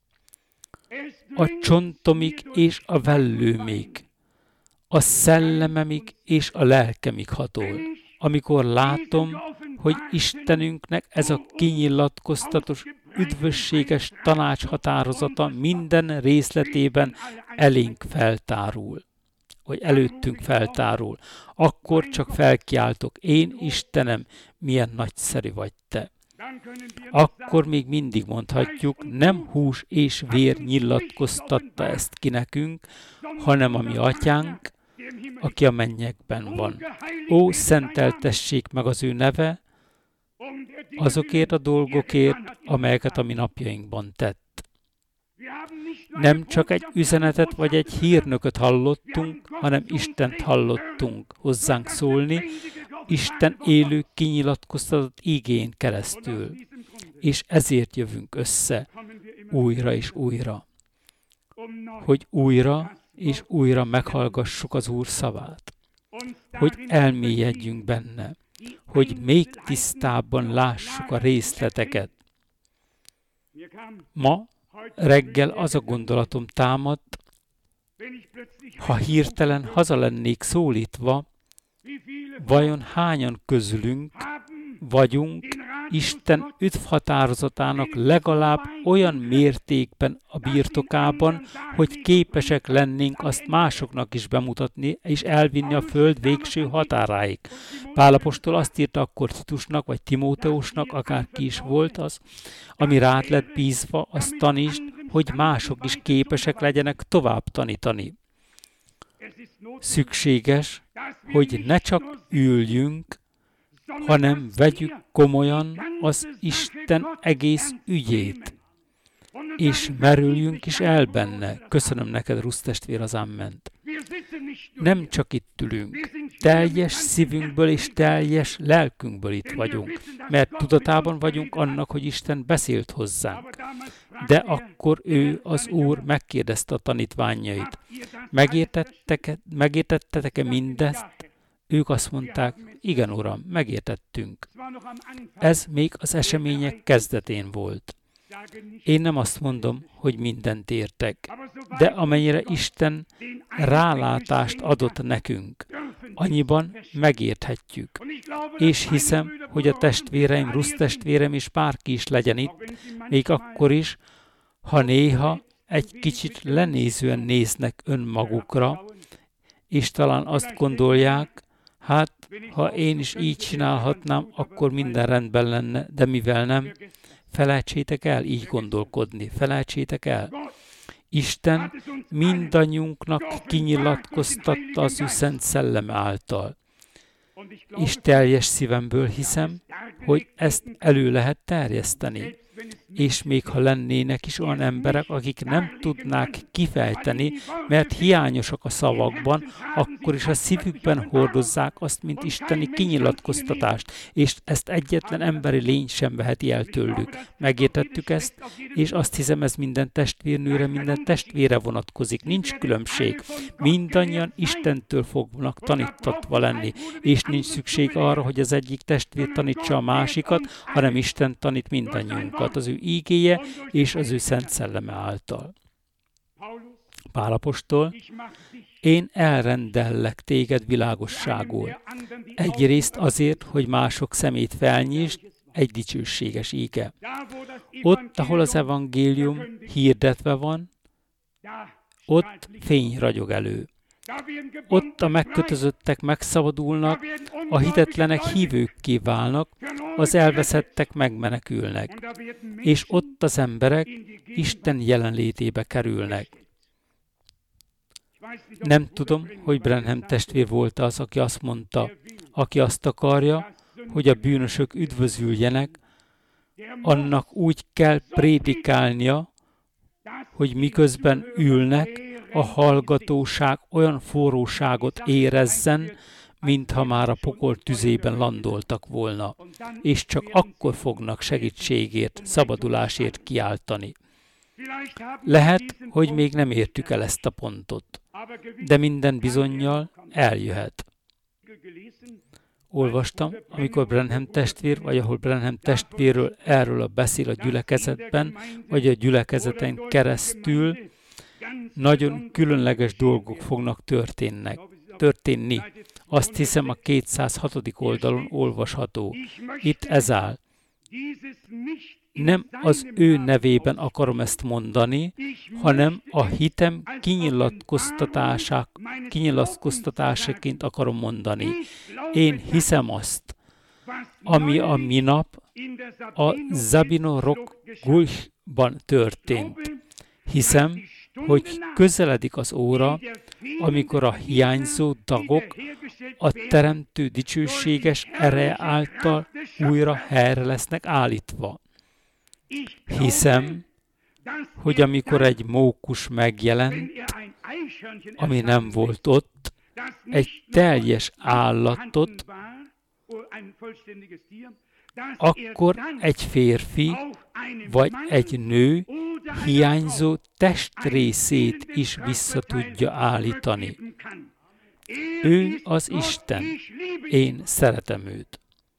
A csontomig és a vellőmig, a szellememig és a lelkemig hatol, amikor látom, hogy Istenünknek ez a kinyilatkoztatos, üdvösséges tanácshatározata minden részletében elénk feltárul, vagy előttünk feltárul. Akkor csak felkiáltok, én Istenem, milyen nagyszerű vagy te. Akkor még mindig mondhatjuk, nem hús és vér nyilatkoztatta ezt ki nekünk, hanem a mi atyánk, aki a mennyekben van. Ó, szenteltessék meg az ő neve, azokért a dolgokért, amelyeket a mi napjainkban tett. Nem csak egy üzenetet vagy egy hírnököt hallottunk, hanem Istent hallottunk hozzánk szólni, Isten élő kinyilatkoztatott ígén keresztül. És ezért jövünk össze újra és újra, hogy újra és újra meghallgassuk az Úr szavát, hogy elmélyedjünk benne, hogy még tisztábban lássuk a részleteket. Ma reggel az a gondolatom támadt, ha hirtelen haza lennék szólítva, vajon hányan közülünk vagyunk Isten üdvhatározatának legalább olyan mértékben a birtokában, hogy képesek lennénk azt másoknak is bemutatni, és elvinni a föld végső határáig. Pál apostol azt írta akkor Titusnak, vagy Timóteusnak, akárki is volt az, ami rád lett bízva, azt tanítsd, hogy mások is képesek legyenek tovább tanítani. Szükséges, hogy ne csak üljünk, hanem vegyük komolyan az Isten egész ügyét. és merüljünk is el benne. Köszönöm neked, Rusz testvér, az amment. Nem csak itt ülünk, teljes szívünkből és teljes lelkünkből itt vagyunk, mert tudatában vagyunk annak, hogy Isten beszélt hozzánk. De akkor ő, az Úr megkérdezte a tanítványait. Megértettetek-e mindezt? Ők azt mondták, igen, Uram, megértettünk. Ez még az események kezdetén volt. Én nem azt mondom, hogy mindent értek, de amennyire Isten rálátást adott nekünk, annyiban megérthetjük. És hiszem, hogy a testvéreim, Rusz testvérem és bárki is legyen itt, még akkor is, ha néha egy kicsit lenézően néznek önmagukra, és talán azt gondolják, hát, ha én is így csinálhatnám, akkor minden rendben lenne, de mivel nem, felejtsétek el így gondolkodni, felejtsétek el. Isten mindannyiunknak kinyilatkoztatta az ő Szent Szelleme által. És teljes szívemből hiszem, hogy ezt elő lehet terjeszteni. És még ha lennének is olyan emberek, akik nem tudnák kifejteni, mert hiányosak a szavakban, akkor is a szívükben hordozzák azt, mint isteni kinyilatkoztatást, és ezt egyetlen emberi lény sem veheti el tőlük. Megértettük ezt, és azt hiszem, ez minden testvérnőre, minden testvére vonatkozik. Nincs különbség. Mindannyian Istentől fognak tanítatva lenni, és nincs szükség arra, hogy az egyik testvér tanítsa a másikat, hanem Isten tanít mindannyiunkat az ő ígéje és az ő Szent Szelleme által. Pál apostol, én elrendellek téged világosságul. Egyrészt azért, hogy mások szemét felnyisd, egy dicsőséges íge. Ott, ahol az evangélium hirdetve van, ott fény ragyog elő. Ott a megkötözöttek megszabadulnak, a hitetlenek hívőkké válnak, az elveszettek megmenekülnek, és ott az emberek Isten jelenlétébe kerülnek. Nem tudom, hogy Branham testvér volt az, aki azt mondta, aki azt akarja, hogy a bűnösök üdvözüljenek, annak úgy kell prédikálnia, hogy miközben ülnek, a hallgatóság olyan forróságot érezzen, mintha már a pokol tüzében landoltak volna, és csak akkor fognak segítségért, szabadulásért kiáltani. Lehet, hogy még nem értük el ezt a pontot, de minden bizonnyal eljöhet. Olvastam, amikor Branham testvér, vagy ahol Branham testvérről erről beszél a gyülekezetben, vagy a gyülekezeten keresztül, nagyon különleges dolgok fognak történni. Azt hiszem, a 206. oldalon olvasható. Itt ez áll. Nem az ő nevében akarom ezt mondani, hanem a hitem kinyilatkoztatásaként akarom mondani. Én hiszem azt, ami a minap a Sabino Rock Gulchban történt. Hiszem, hogy közeledik az óra, amikor a hiányzó tagok a Teremtő dicsőséges ereje által újra helyre lesznek állítva. Hiszem, hogy amikor egy mókus megjelent, ami nem volt ott, egy teljes állatot, akkor egy férfi vagy egy nő hiányzó testrészét is vissza tudja állítani. Ő az Isten. Én szeretem őt.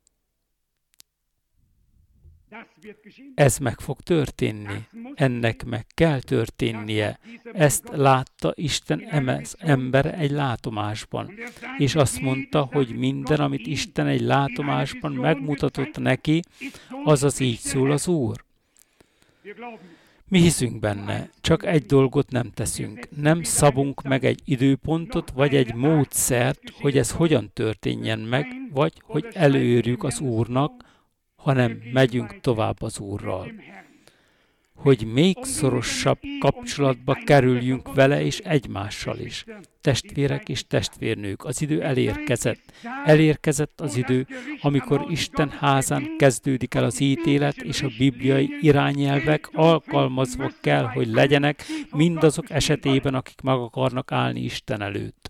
Ez meg fog történni. Ennek meg kell történnie. Ezt látta Isten embere egy látomásban. És azt mondta, hogy minden, amit Isten egy látomásban megmutatott neki, azaz így szól az Úr. Mi hiszünk benne, csak egy dolgot nem teszünk. Nem szabunk meg egy időpontot, vagy egy módszert, hogy ez hogyan történjen meg, vagy hogy előírjuk az Úrnak, hanem megyünk tovább az Úrral. hogy még szorosabb kapcsolatba kerüljünk vele és egymással is. Testvérek és testvérnők, az idő elérkezett. Elérkezett az idő, amikor Isten házán kezdődik el az ítélet, és a bibliai irányelvek alkalmazva kell, hogy legyenek mindazok esetében, akik meg akarnak állni Isten előtt.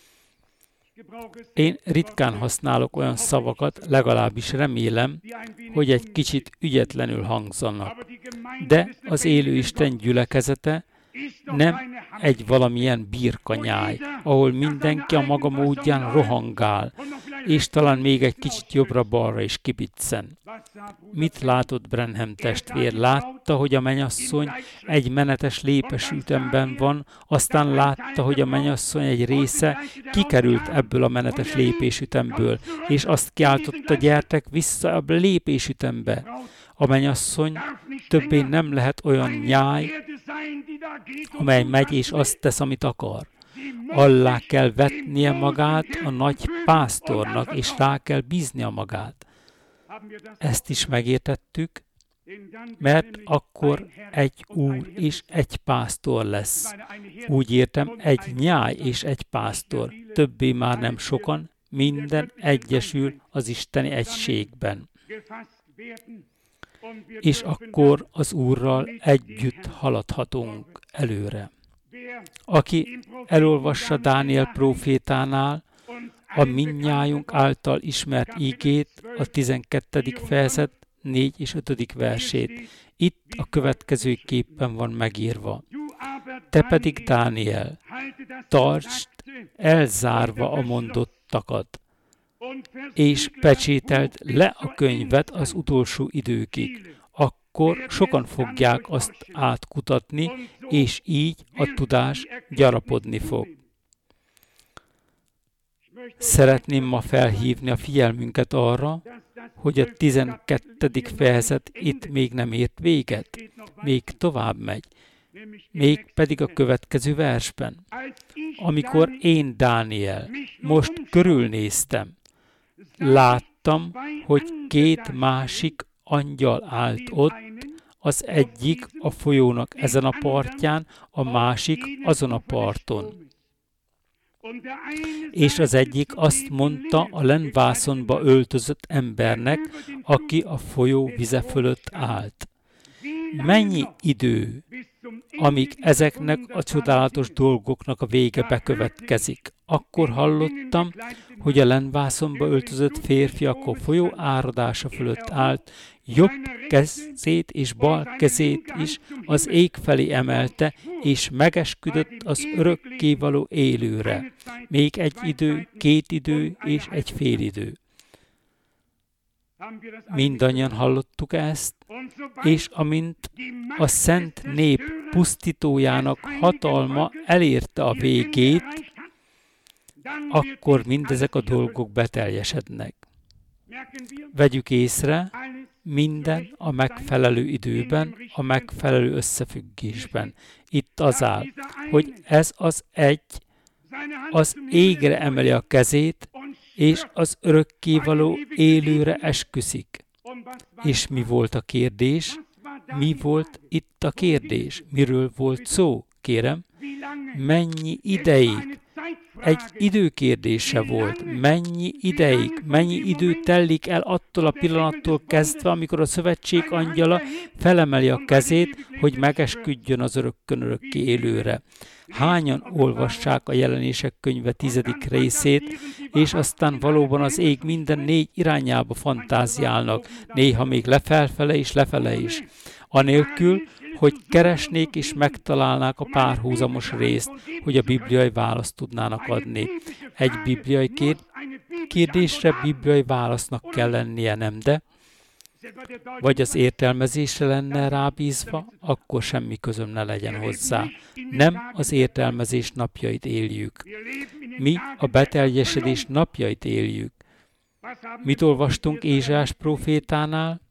Én ritkán használok olyan szavakat, legalábbis remélem, hogy egy kicsit ügyetlenül hangzanak. De az élő Isten gyülekezete nem egy valamilyen birkanyáj, ahol mindenki a maga módján rohangál, és talán még egy kicsit jobbra-balra is kipiccen. Mit látott Branham testvér? Látta, hogy a mennyasszony egy menetes lépésütemben van, aztán látta, hogy a mennyasszony egy része kikerült ebből a menetes lépésütemből, és azt kiáltotta, gyertek vissza a lépésütembe. A mennyasszony többé nem lehet olyan nyáj, amely megy és azt tesz, amit akar. Alá kell vetnie magát a nagy pásztornak, és rá kell bíznia magát. Ezt is megértettük, mert akkor egy úr és egy pásztor lesz. Úgy értem, egy nyáj és egy pásztor. Többé már nem sokan, minden egyesül az isteni egységben. És akkor az Úrral együtt haladhatunk előre. Aki elolvassa Dániel prófétánál a mindnyájunk által ismert ígét, a 12. fejezet 4 és 5. versét. Itt a következőképpen van megírva. Te pedig, Dániel, tartsd elzárva a mondottakat, és pecsételd le a könyvet az utolsó időkig. Akkor sokan fogják azt átkutatni, és így a tudás gyarapodni fog. Szeretném ma felhívni a figyelmünket arra, hogy a 12. fejezet itt még nem ért véget, még tovább megy, még pedig a következő versben. Amikor én, Dániel, most körülnéztem, láttam, hogy két másik angyal állt ott, az egyik a folyónak ezen a partján, a másik azon a parton. És az egyik azt mondta a lenvászonba öltözött embernek, aki a folyó vize fölött állt. Mennyi idő, amíg ezeknek a csodálatos dolgoknak a vége bekövetkezik? Akkor hallottam, hogy a lenvászonba öltözött férfi akkor folyó áradása fölött állt, jobb kezét és bal kezét is az ég felé emelte, és megesküdött az örökkévaló élőre. Még egy idő, két idő és egy fél idő. Mindannyian hallottuk ezt, és amint a szent nép pusztítójának hatalma elérte a végét, akkor mindezek a dolgok beteljesednek. Vegyük észre, minden a megfelelő időben, a megfelelő összefüggésben. Itt az áll, hogy ez az egy az égre emeli a kezét, és az örökkévaló élőre esküszik. És mi volt a kérdés? Mi volt itt a kérdés? Miről volt szó? Kérem, mennyi ideig? Egy időkérdése volt. Mennyi ideig, mennyi idő telik el attól a pillanattól kezdve, amikor a szövetség angyala felemeli a kezét, hogy megesküdjön az örökkön örökké élőre. Hányan olvassák a Jelenések könyve 10. részét, és aztán valóban az ég minden 4 irányába fantáziálnak, néha még lefelfele és lefele is. Anélkül, hogy keresnék és megtalálnák a párhuzamos részt, hogy a bibliai választ tudnának adni. Egy bibliai kérdésre bibliai válasznak kell lennie, nem de? Vagy az értelmezésre lenne rábízva, akkor semmi közöm ne legyen hozzá. Nem az értelmezés napjait éljük. Mi a beteljesedés napjait éljük. Mit olvastunk Ézsaiás prófétánál?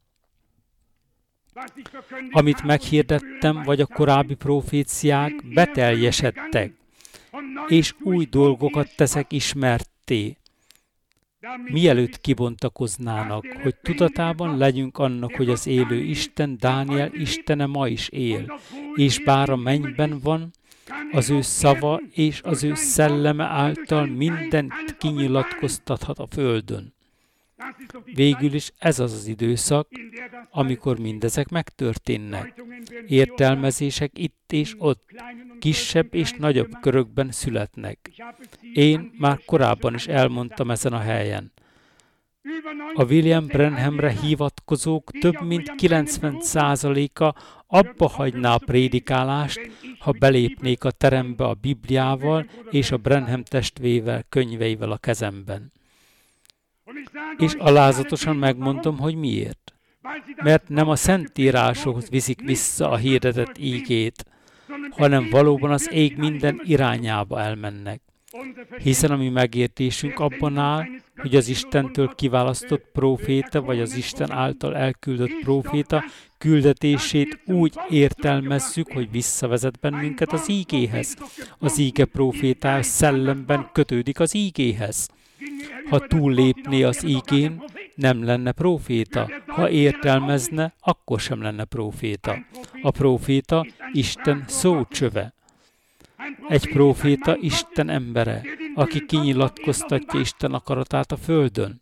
Amit meghirdettem, vagy a korábbi proféciák beteljesedtek, és új dolgokat teszek ismertté. mielőtt kibontakoznának, hogy tudatában legyünk annak, hogy az élő Isten, Dániel Istene ma is él, és bár a mennyben van, az ő szava és az ő szelleme által mindent kinyilatkoztathat a földön. Végül is ez az az időszak, amikor mindezek megtörténnek. Értelmezések itt és ott, kisebb és nagyobb körökben születnek. Én már korábban is elmondtam ezen a helyen. A William Branhamre hivatkozók több mint 90%-a abba hagyná a prédikálást, ha belépnék a terembe a Bibliával és a Branham testvével könyveivel a kezemben. És alázatosan megmondom, hogy miért. Mert nem a szentírásokhoz viszik vissza a hirdetett ígét, hanem valóban az ég minden irányába elmennek. Hiszen a mi megértésünk abban áll, hogy az Istentől kiválasztott próféta, vagy az Isten által elküldött próféta küldetését úgy értelmezzük, hogy visszavezet bennünket az ígéhez. Az íge prófétája szellemben kötődik az ígéhez. Ha túllépné az ígén, nem lenne próféta. Ha értelmezne, akkor sem lenne próféta. A próféta Isten szócsöve. Egy próféta Isten embere, aki kinyilatkoztatja Isten akaratát a földön.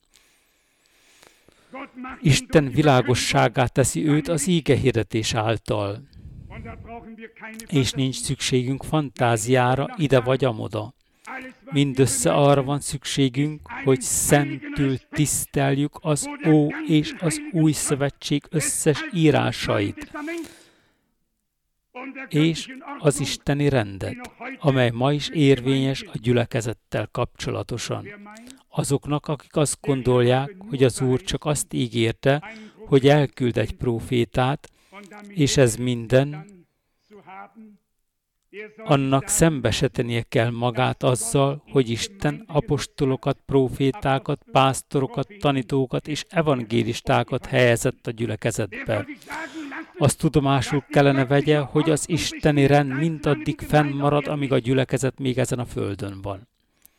Isten világosságát teszi őt az ígehirdetés által. És nincs szükségünk fantáziára ide vagy amoda. Mindössze arra van szükségünk, hogy szentül tiszteljük az Ó és az Új Szövetség összes írásait, és az isteni rendet, amely ma is érvényes a gyülekezettel kapcsolatosan. Azoknak, akik azt gondolják, hogy az Úr csak azt ígérte, hogy elküld egy prófétát, és ez minden, annak szembesítenie kell magát azzal, hogy Isten apostolokat, prófétákat, pásztorokat, tanítókat és evangélistákat helyezett a gyülekezetbe. Azt tudomásul kellene vegye, hogy az isteni rend mindaddig fennmarad, amíg a gyülekezet még ezen a földön van.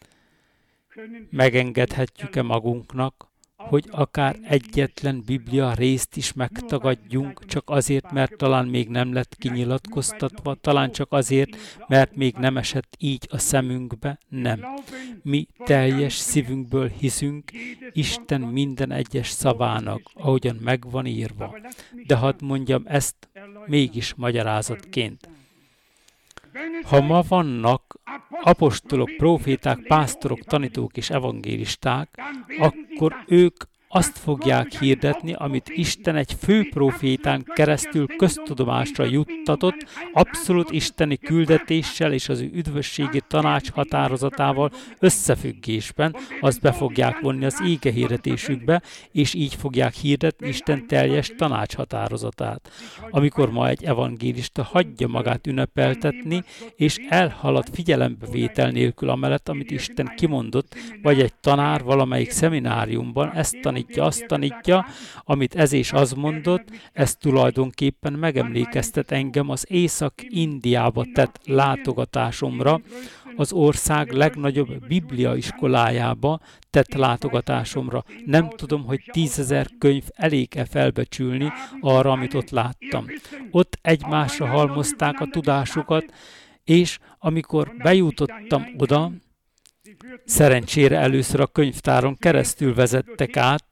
Megengedhetjük-e magunknak, hogy akár egyetlen Biblia részt is megtagadjunk, csak azért, mert talán még nem lett kinyilatkoztatva, talán csak azért, mert még nem esett így a szemünkbe? Nem. Mi teljes szívünkből hiszünk Isten minden egyes szavának, ahogyan meg van írva. De hadd mondjam ezt mégis magyarázatként. Ha ma vannak apostolok, próféták, pásztorok, tanítók és evangélisták, akkor ők azt fogják hirdetni, amit Isten egy főprófétán keresztül köztudomásra juttatott, abszolút isteni küldetéssel és az ő üdvösségi tanács határozatával összefüggésben, azt be fogják vonni az ége hirdetésükbe, és így fogják hirdetni Isten teljes tanács határozatát. Amikor ma egy evangélista hagyja magát ünnepeltetni, és elhalad figyelembevétel nélkül amellett, amit Isten kimondott, vagy egy tanár valamelyik szemináriumban ezt tanítja, azt tanítja, amit ez és az mondott, ez tulajdonképpen megemlékeztet engem az Észak-Indiába tett látogatásomra, az ország legnagyobb bibliaiskolájába tett látogatásomra. Nem tudom, hogy 10 000 könyv elég-e felbecsülni arra, amit ott láttam. Ott egymásra halmozták a tudásukat, és amikor bejutottam oda, szerencsére először a könyvtáron keresztül vezettek át,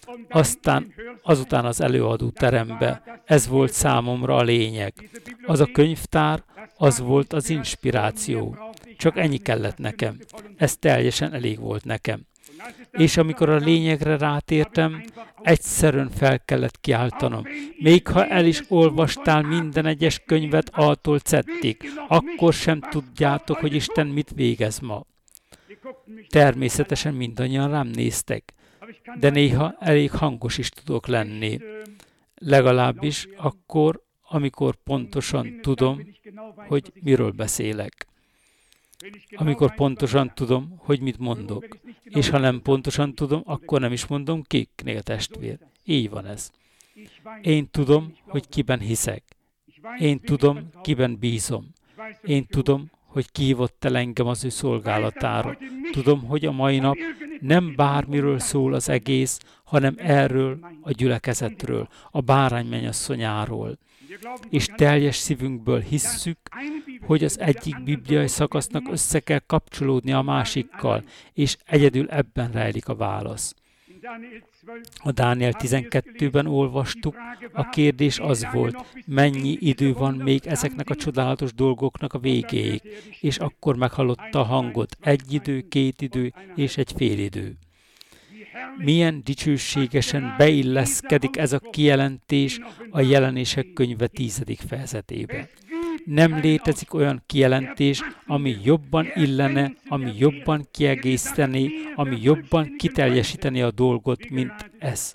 azután az előadó terembe. Ez volt számomra a lényeg. Az a könyvtár, az volt az inspiráció. Csak ennyi kellett nekem. Ez teljesen elég volt nekem. És amikor a lényegre rátértem, egyszerűen fel kellett kiáltanom. Még ha el is olvastál minden egyes könyvet A-tól Z-ig, akkor sem tudjátok, hogy Isten mit végez ma. Természetesen mindannyian rám néztek, de néha elég hangos is tudok lenni. Legalábbis akkor, amikor pontosan tudom, hogy miről beszélek. Amikor pontosan tudom, hogy mit mondok. És ha nem pontosan tudom, akkor nem is mondom ki, néha testvér. Így van ez. Én tudom, hogy kiben hiszek. Én tudom, kiben bízom. Én tudom, hogy ki hívott el engem az ő szolgálatára. Tudom, hogy a mai nap Nem bármiről szól az egész, hanem erről a gyülekezetről, a bárány mennyasszonyáról. És teljes szívünkből hisszük, hogy az egyik bibliai szakasznak össze kell kapcsolódni a másikkal, és egyedül ebben rejlik a válasz. A Dániel 12-ben olvastuk, a kérdés az volt, mennyi idő van még ezeknek a csodálatos dolgoknak a végéig, és akkor meghallotta a hangot, egy idő, két idő és egy fél idő. Milyen dicsőségesen beilleszkedik ez a kijelentés a Jelenések könyve 10. fejezetébe. Nem létezik olyan kijelentés, ami jobban illene, ami jobban kiegészíteni, ami jobban kiteljesíteni a dolgot, mint ez.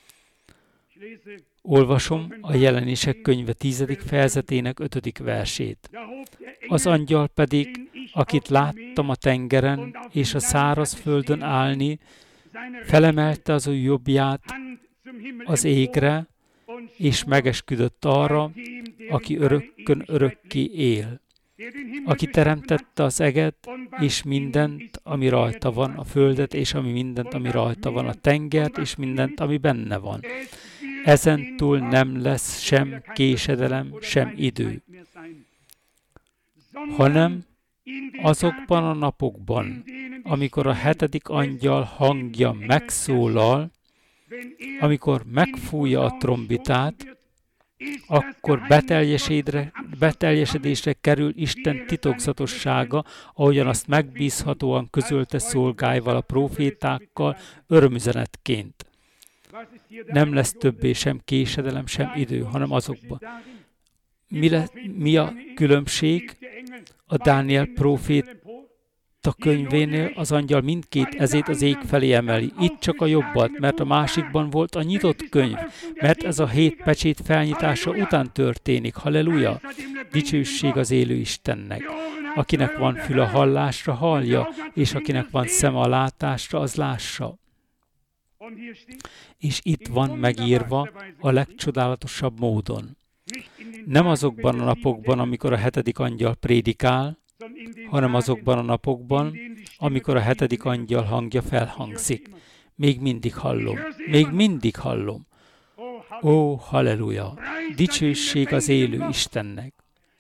Olvasom a Jelenések könyve 10. fejezetének 5. versét. Az angyal pedig, akit láttam a tengeren és a száraz földön állni, felemelte az ő jobbját az égre, és megesküdött arra, aki örökkön örökké él, aki teremtette az eget, és mindent, ami rajta van, a földet, és mindent, ami rajta van, a tengert, és mindent, ami benne van. Ezentúl nem lesz sem késedelem, sem idő, hanem azokban a napokban, amikor a 7. angyal hangja megszólal, amikor megfújja a trombitát, akkor beteljesedésre kerül Isten titokzatossága, ahogyan azt megbízhatóan közölte szolgáival, a prófétákkal, örömüzenetként. Nem lesz többé sem késedelem, sem idő, hanem azokban. Mi a különbség? A Dániel próféta könyvénél az angyal mindkét ezét az ég felé emeli. Itt csak a jobbat, mert a másikban volt a nyitott könyv, mert ez a 7 pecsét felnyitása után történik. Halleluja! Dicsőség az élő Istennek. Akinek van fül a hallásra, hallja, és akinek van szeme a látásra, az lássa. És itt van megírva a legcsodálatosabb módon. Nem azokban a napokban, amikor a 7. angyal prédikál, hanem azokban a napokban, amikor a 7. angyal hangja felhangzik. Még mindig hallom. Még mindig hallom. Ó, halleluja! Dicsőség az élő Istennek!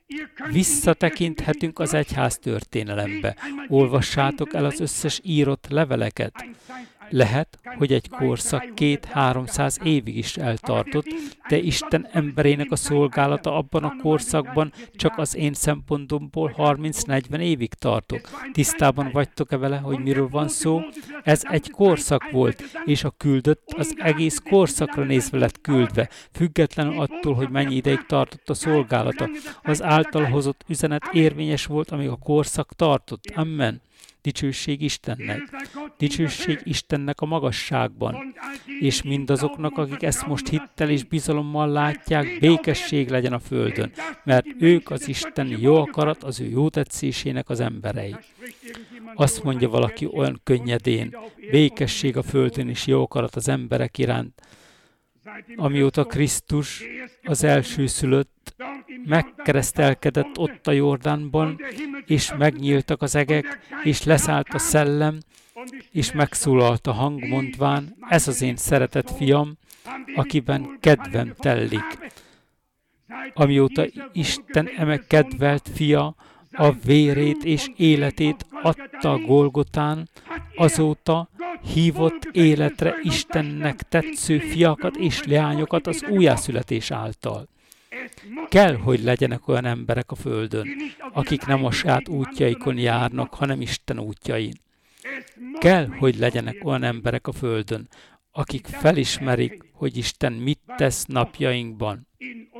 Visszatekinthetünk az egyház történelembe. Olvassátok el az összes írott leveleket. Lehet, hogy egy korszak 200-300 évig is eltartott, de Isten emberének a szolgálata abban a korszakban csak az én szempontomból 30-40 évig tartott. Tisztában vagytok-e vele, hogy miről van szó? Ez egy korszak volt, és a küldött az egész korszakra nézve lett küldve, függetlenül attól, hogy mennyi ideig tartott a szolgálata. Az által hozott üzenet érvényes volt, amíg a korszak tartott. Amen. Dicsőség Istennek. Dicsőség Istennek a magasságban. És mindazoknak, akik ezt most hittel és bizalommal látják, békesség legyen a földön, mert ők az Isten jó akarat, az ő jó tetszésének az emberei. Azt mondja valaki olyan könnyedén, békesség a földön és jó akarat az emberek iránt, amióta Krisztus, az elsőszülött, megkeresztelkedett ott a Jordánban, és megnyíltak az egek, és leszállt a szellem, és megszólalt a hang, mondván, ez az én szeretett fiam, akiben kedvem tellik. Amióta Isten eme kedvelt fia a vérét és életét adta a Golgotán, azóta hívott életre Istennek tetsző fiakat és leányokat az újjászületés által. Kell, hogy legyenek olyan emberek a földön, akik nem a saját útjaikon járnak, hanem Isten útjain. Kell, hogy legyenek olyan emberek a földön, akik felismerik, hogy Isten mit tesz napjainkban.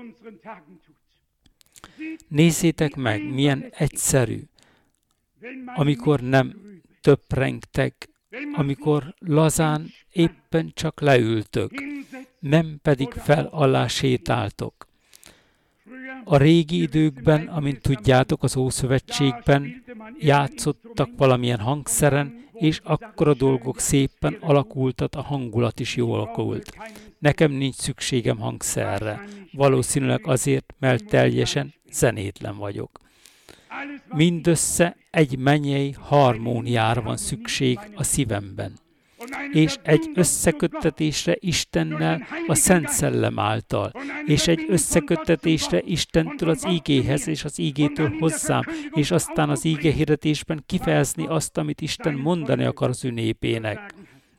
Nézzétek meg, milyen egyszerű, amikor nem töprengtek, amikor lazán éppen csak leültök, nem pedig fel alá sétáltok. A régi időkben, amint tudjátok, az Ószövetségben játszottak valamilyen hangszeren, és akkor a dolgok szépen alakultak, a hangulat is jól alakult. Nekem nincs szükségem hangszerre. Valószínűleg azért, mert teljesen zenétlen vagyok. Mindössze egy mennyei harmóniára van szükség a szívemben. és egy összeköttetésre Istennel a Szent Szellem által, és egy összeköttetésre Istentől az ígéhez, és az ígétől hozzám, és aztán az íge hirdetésben kifejezni azt, amit Isten mondani akar az ő népének.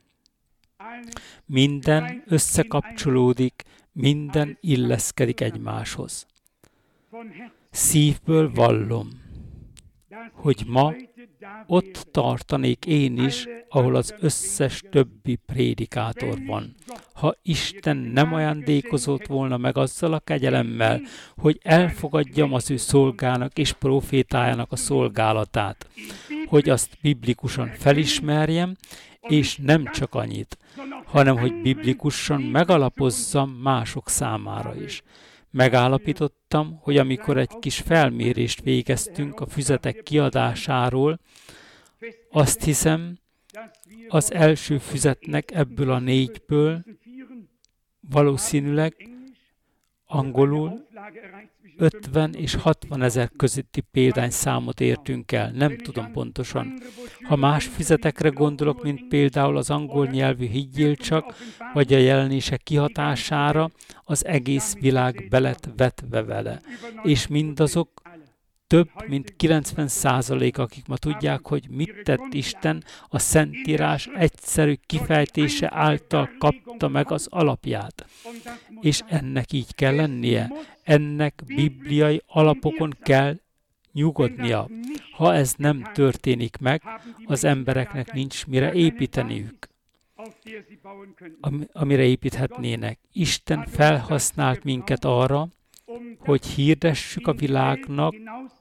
Minden összekapcsolódik, minden illeszkedik egymáshoz. Szívből vallom, hogy ma ott tartanék én is, ahol az összes többi prédikátor van. Ha Isten nem ajándékozott volna meg azzal a kegyelemmel, hogy elfogadjam az ő szolgának és profétájának a szolgálatát, hogy azt biblikusan felismerjem, és nem csak annyit, hanem hogy biblikusan megalapozzam mások számára is. Megállapítottam, hogy amikor egy kis felmérést végeztünk a füzetek kiadásáról, azt hiszem, az első füzetnek ebből a 4-ből valószínűleg angolul 50 és 60 ezer közötti példányszámot értünk el, nem tudom pontosan. Ha más füzetekre gondolok, mint például az angol nyelvű Higgyél csak, vagy a jelenések kihatására, az egész világ belet vetve vele. És mindazok több mint 90%, akik ma tudják, hogy mit tett Isten, a Szentírás egyszerű kifejtése által kapta meg az alapját. És ennek így kell lennie. Ennek bibliai alapokon kell nyugodnia. Ha ez nem történik meg, az embereknek nincs mire építeniük, amire építhetnének. Isten felhasznált minket arra, hogy hirdessük a világnak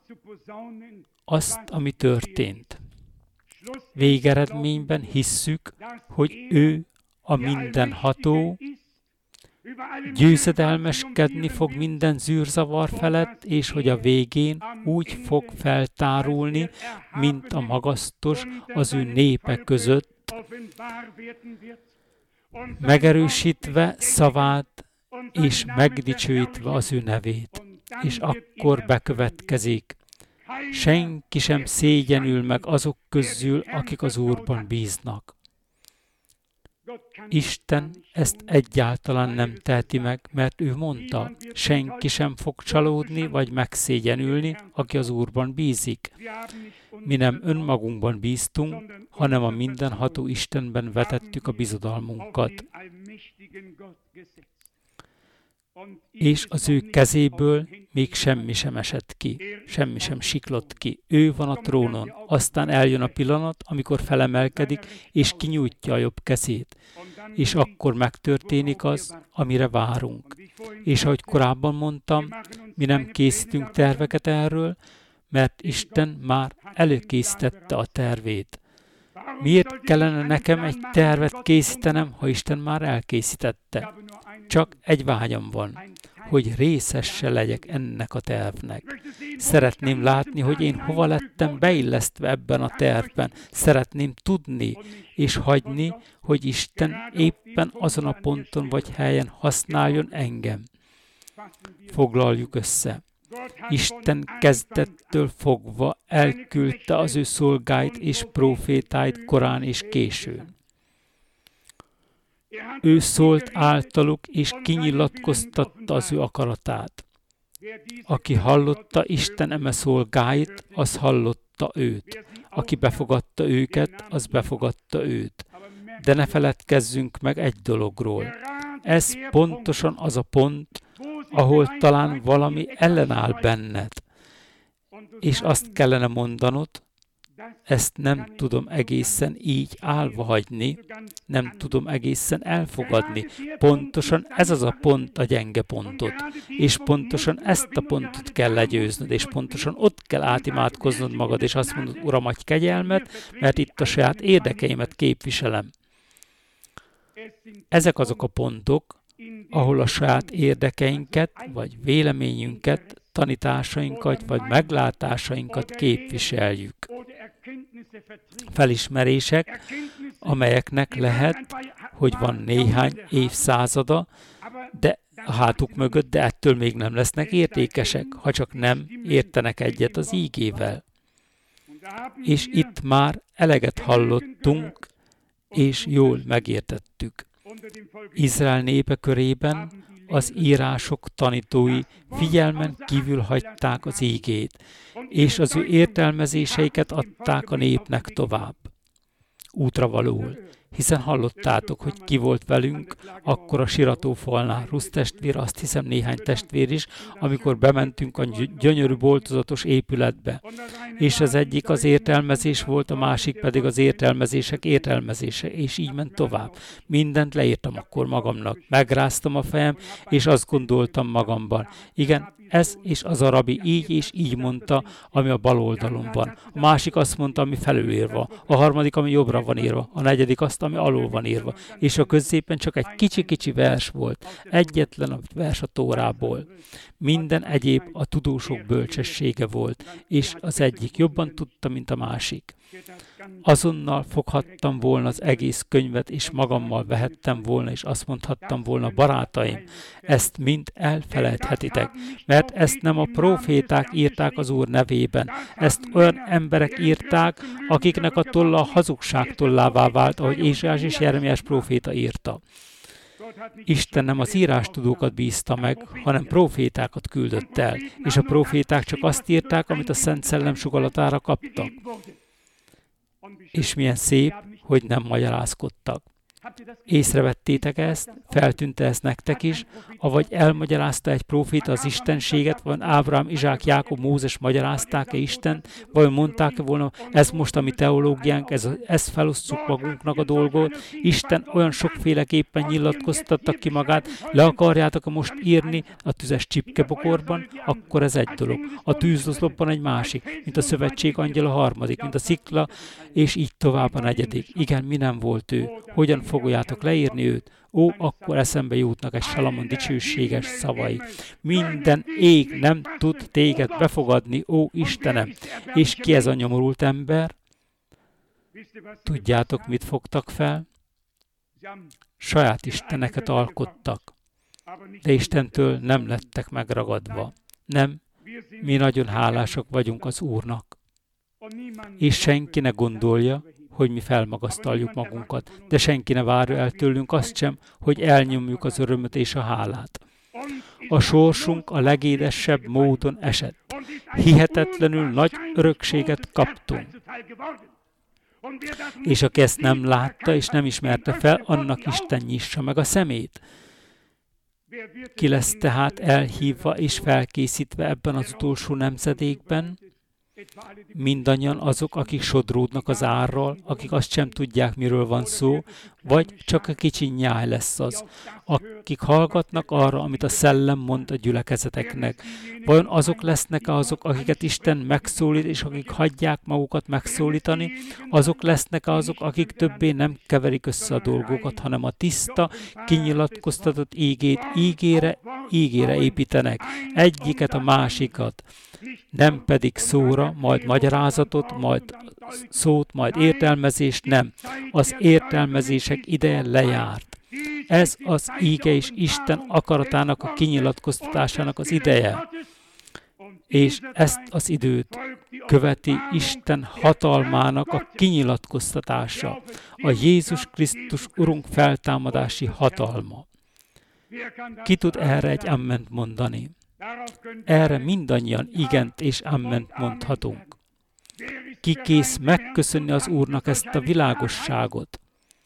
azt, ami történt. Végeredményben hisszük, hogy ő a mindenható, győzedelmeskedni fog minden zűrzavar felett, és hogy a végén úgy fog feltárulni, mint a magasztos az ő népe között, megerősítve szavát és megdicsőítve az ő nevét. És akkor bekövetkezik: senki sem szégyenül meg azok közül, akik az Úrban bíznak. Isten ezt egyáltalán nem teheti meg, mert ő mondta, senki sem fog csalódni vagy megszégyenülni, aki az Úrban bízik. Mi nem önmagunkban bíztunk, hanem a mindenható Istenben vetettük a bizodalmunkat. És az ő kezéből még semmi sem esett ki, semmi sem siklott ki. Ő van a trónon, aztán eljön a pillanat, amikor felemelkedik, és kinyújtja a jobb kezét. És akkor megtörténik az, amire várunk. És ahogy korábban mondtam, mi nem készítünk terveket erről, mert Isten már előkészítette a tervét. Miért kellene nekem egy tervet készítenem, ha Isten már elkészítette? Csak egy vágyam van, hogy részese legyek ennek a tervnek. Szeretném látni, hogy én hova lettem beillesztve ebben a tervben. Szeretném tudni és hagyni, hogy Isten éppen azon a ponton vagy helyen használjon engem. Foglaljuk össze. Isten kezdettől fogva elküldte az ő szolgáit és prófétáit korán és későn. Ő szólt általuk, és kinyilatkoztatta az ő akaratát. Aki hallotta Isten eme szolgáit, az hallotta őt. Aki befogadta őket, az befogadta őt. De ne feledkezzünk meg egy dologról. Ez pontosan az a pont, ahol talán valami ellenáll benned. És azt kellene mondanod, ezt nem tudom egészen így állva hagyni, nem tudom egészen elfogadni. Pontosan ez az a pont, a gyenge pontot. És pontosan ezt a pontot kell legyőznöd, és pontosan ott kell átimádkoznod magad, és azt mondod, Uram, adj kegyelmet, mert itt a saját érdekeimet képviselem. Ezek azok a pontok, ahol a saját érdekeinket, vagy véleményünket, tanításainkat, vagy meglátásainkat képviseljük. Felismerések, amelyeknek lehet, hogy van néhány évszázada, de a hátuk mögött, de ettől még nem lesznek értékesek, ha csak nem értenek egyet az ígével. És itt már eleget hallottunk és jól megértettük. Izrael népe körében az írások tanítói figyelmen kívül hagyták az ígét, és az ő értelmezéseiket adták a népnek tovább. Útravalóul, hiszen hallottátok, hogy ki volt velünk, akkor a siratófalnál, Rusz testvér, azt hiszem néhány testvér is, amikor bementünk a gyönyörű boltozatos épületbe. És az egyik az értelmezés volt, a másik pedig az értelmezések értelmezése, és így ment tovább. Mindent leírtam akkor magamnak, megráztam a fejem, és azt gondoltam magamban. Igen, ez és az a rabi így és így mondta, ami a bal oldalon van. A másik azt mondta, ami felülírva. A harmadik, ami jobbra van írva. A negyedik azt, ami alul van írva. És a középen csak egy kicsi-kicsi vers volt. Egyetlen a vers a Tórából. Minden egyéb a tudósok bölcsessége volt, és az egyik jobban tudta, mint a másik. Azonnal foghattam volna az egész könyvet, és magammal vehettem volna, és azt mondhattam volna, barátaim, ezt mind elfelejthetitek, mert ezt nem a próféták írták az Úr nevében, ezt olyan emberek írták, akiknek a tolla a hazugság tollává vált, ahogy Ézsaiás és Jeremiás próféta írta. Isten nem az írástudókat bízta meg, hanem prófétákat küldött el, és a próféták csak azt írták, amit a Szent Szellem sugallatára kaptak. És milyen szép, hogy nem magyarázkodtak. Észrevettétek ezt? Feltűnte ez nektek is? Avagy elmagyarázta egy próféta az istenséget, vagy Ábrahám, Izsák, Jákob, Mózes magyarázták-e Istent? Vagy mondták-e volna, ez most a mi teológiánk, ezt felosztjuk magunknak a dolgot? Isten olyan sokféleképpen nyilatkoztatta ki magát, le akarjátok most írni a tüzes csipkebokorban? Akkor ez egy dolog. A tűzoszlopban egy másik, mint a szövetség angyal a harmadik, mint a szikla, és így tovább a negyedik. Igen, mi nem volt ő? Hogyan fogjátok leírni őt? Ó, akkor eszembe jutnak egy Salamon dicsőséges szavai. Minden ég nem tud téged befogadni, ó Istenem. És ki ez a nyomorult ember? Tudjátok, mit fogtak fel? Saját isteneket alkottak, de Istentől nem lettek megragadva. Nem, mi nagyon hálásak vagyunk az Úrnak. És senki ne gondolja, hogy mi felmagasztaljuk magunkat, de senki ne várja el tőlünk azt sem, hogy elnyomjuk az örömöt és a hálát. A sorsunk a legédesebb módon esett. Hihetetlenül nagy örökséget kaptunk. És aki ezt nem látta és nem ismerte fel, annak Isten nyissa meg a szemét. Ki lesz tehát elhívva és felkészítve ebben az utolsó nemzedékben? Mindannyian azok, akik sodródnak az árral, akik azt sem tudják, miről van szó, vagy csak a kicsi nyáj lesz az, akik hallgatnak arra, amit a szellem mond a gyülekezeteknek. Vajon azok lesznek azok, akiket Isten megszólít, és akik hagyják magukat megszólítani? Azok lesznek azok, akik többé nem keverik össze a dolgokat, hanem a tiszta, kinyilatkoztatott ígére építenek, egyiket a másikat. Nem pedig szóra, majd magyarázatot, majd szót, majd értelmezést, nem. Az értelmezések ideje lejárt. Ez az íge és Isten akaratának a kinyilatkoztatásának az ideje. És ezt az időt követi Isten hatalmának a kinyilatkoztatása, a Jézus Krisztus Urunk feltámadási hatalma. Ki tud erre egy amment mondani? Erre mindannyian igent és amment mondhatunk. Ki kész megköszönni az Úrnak ezt a világosságot?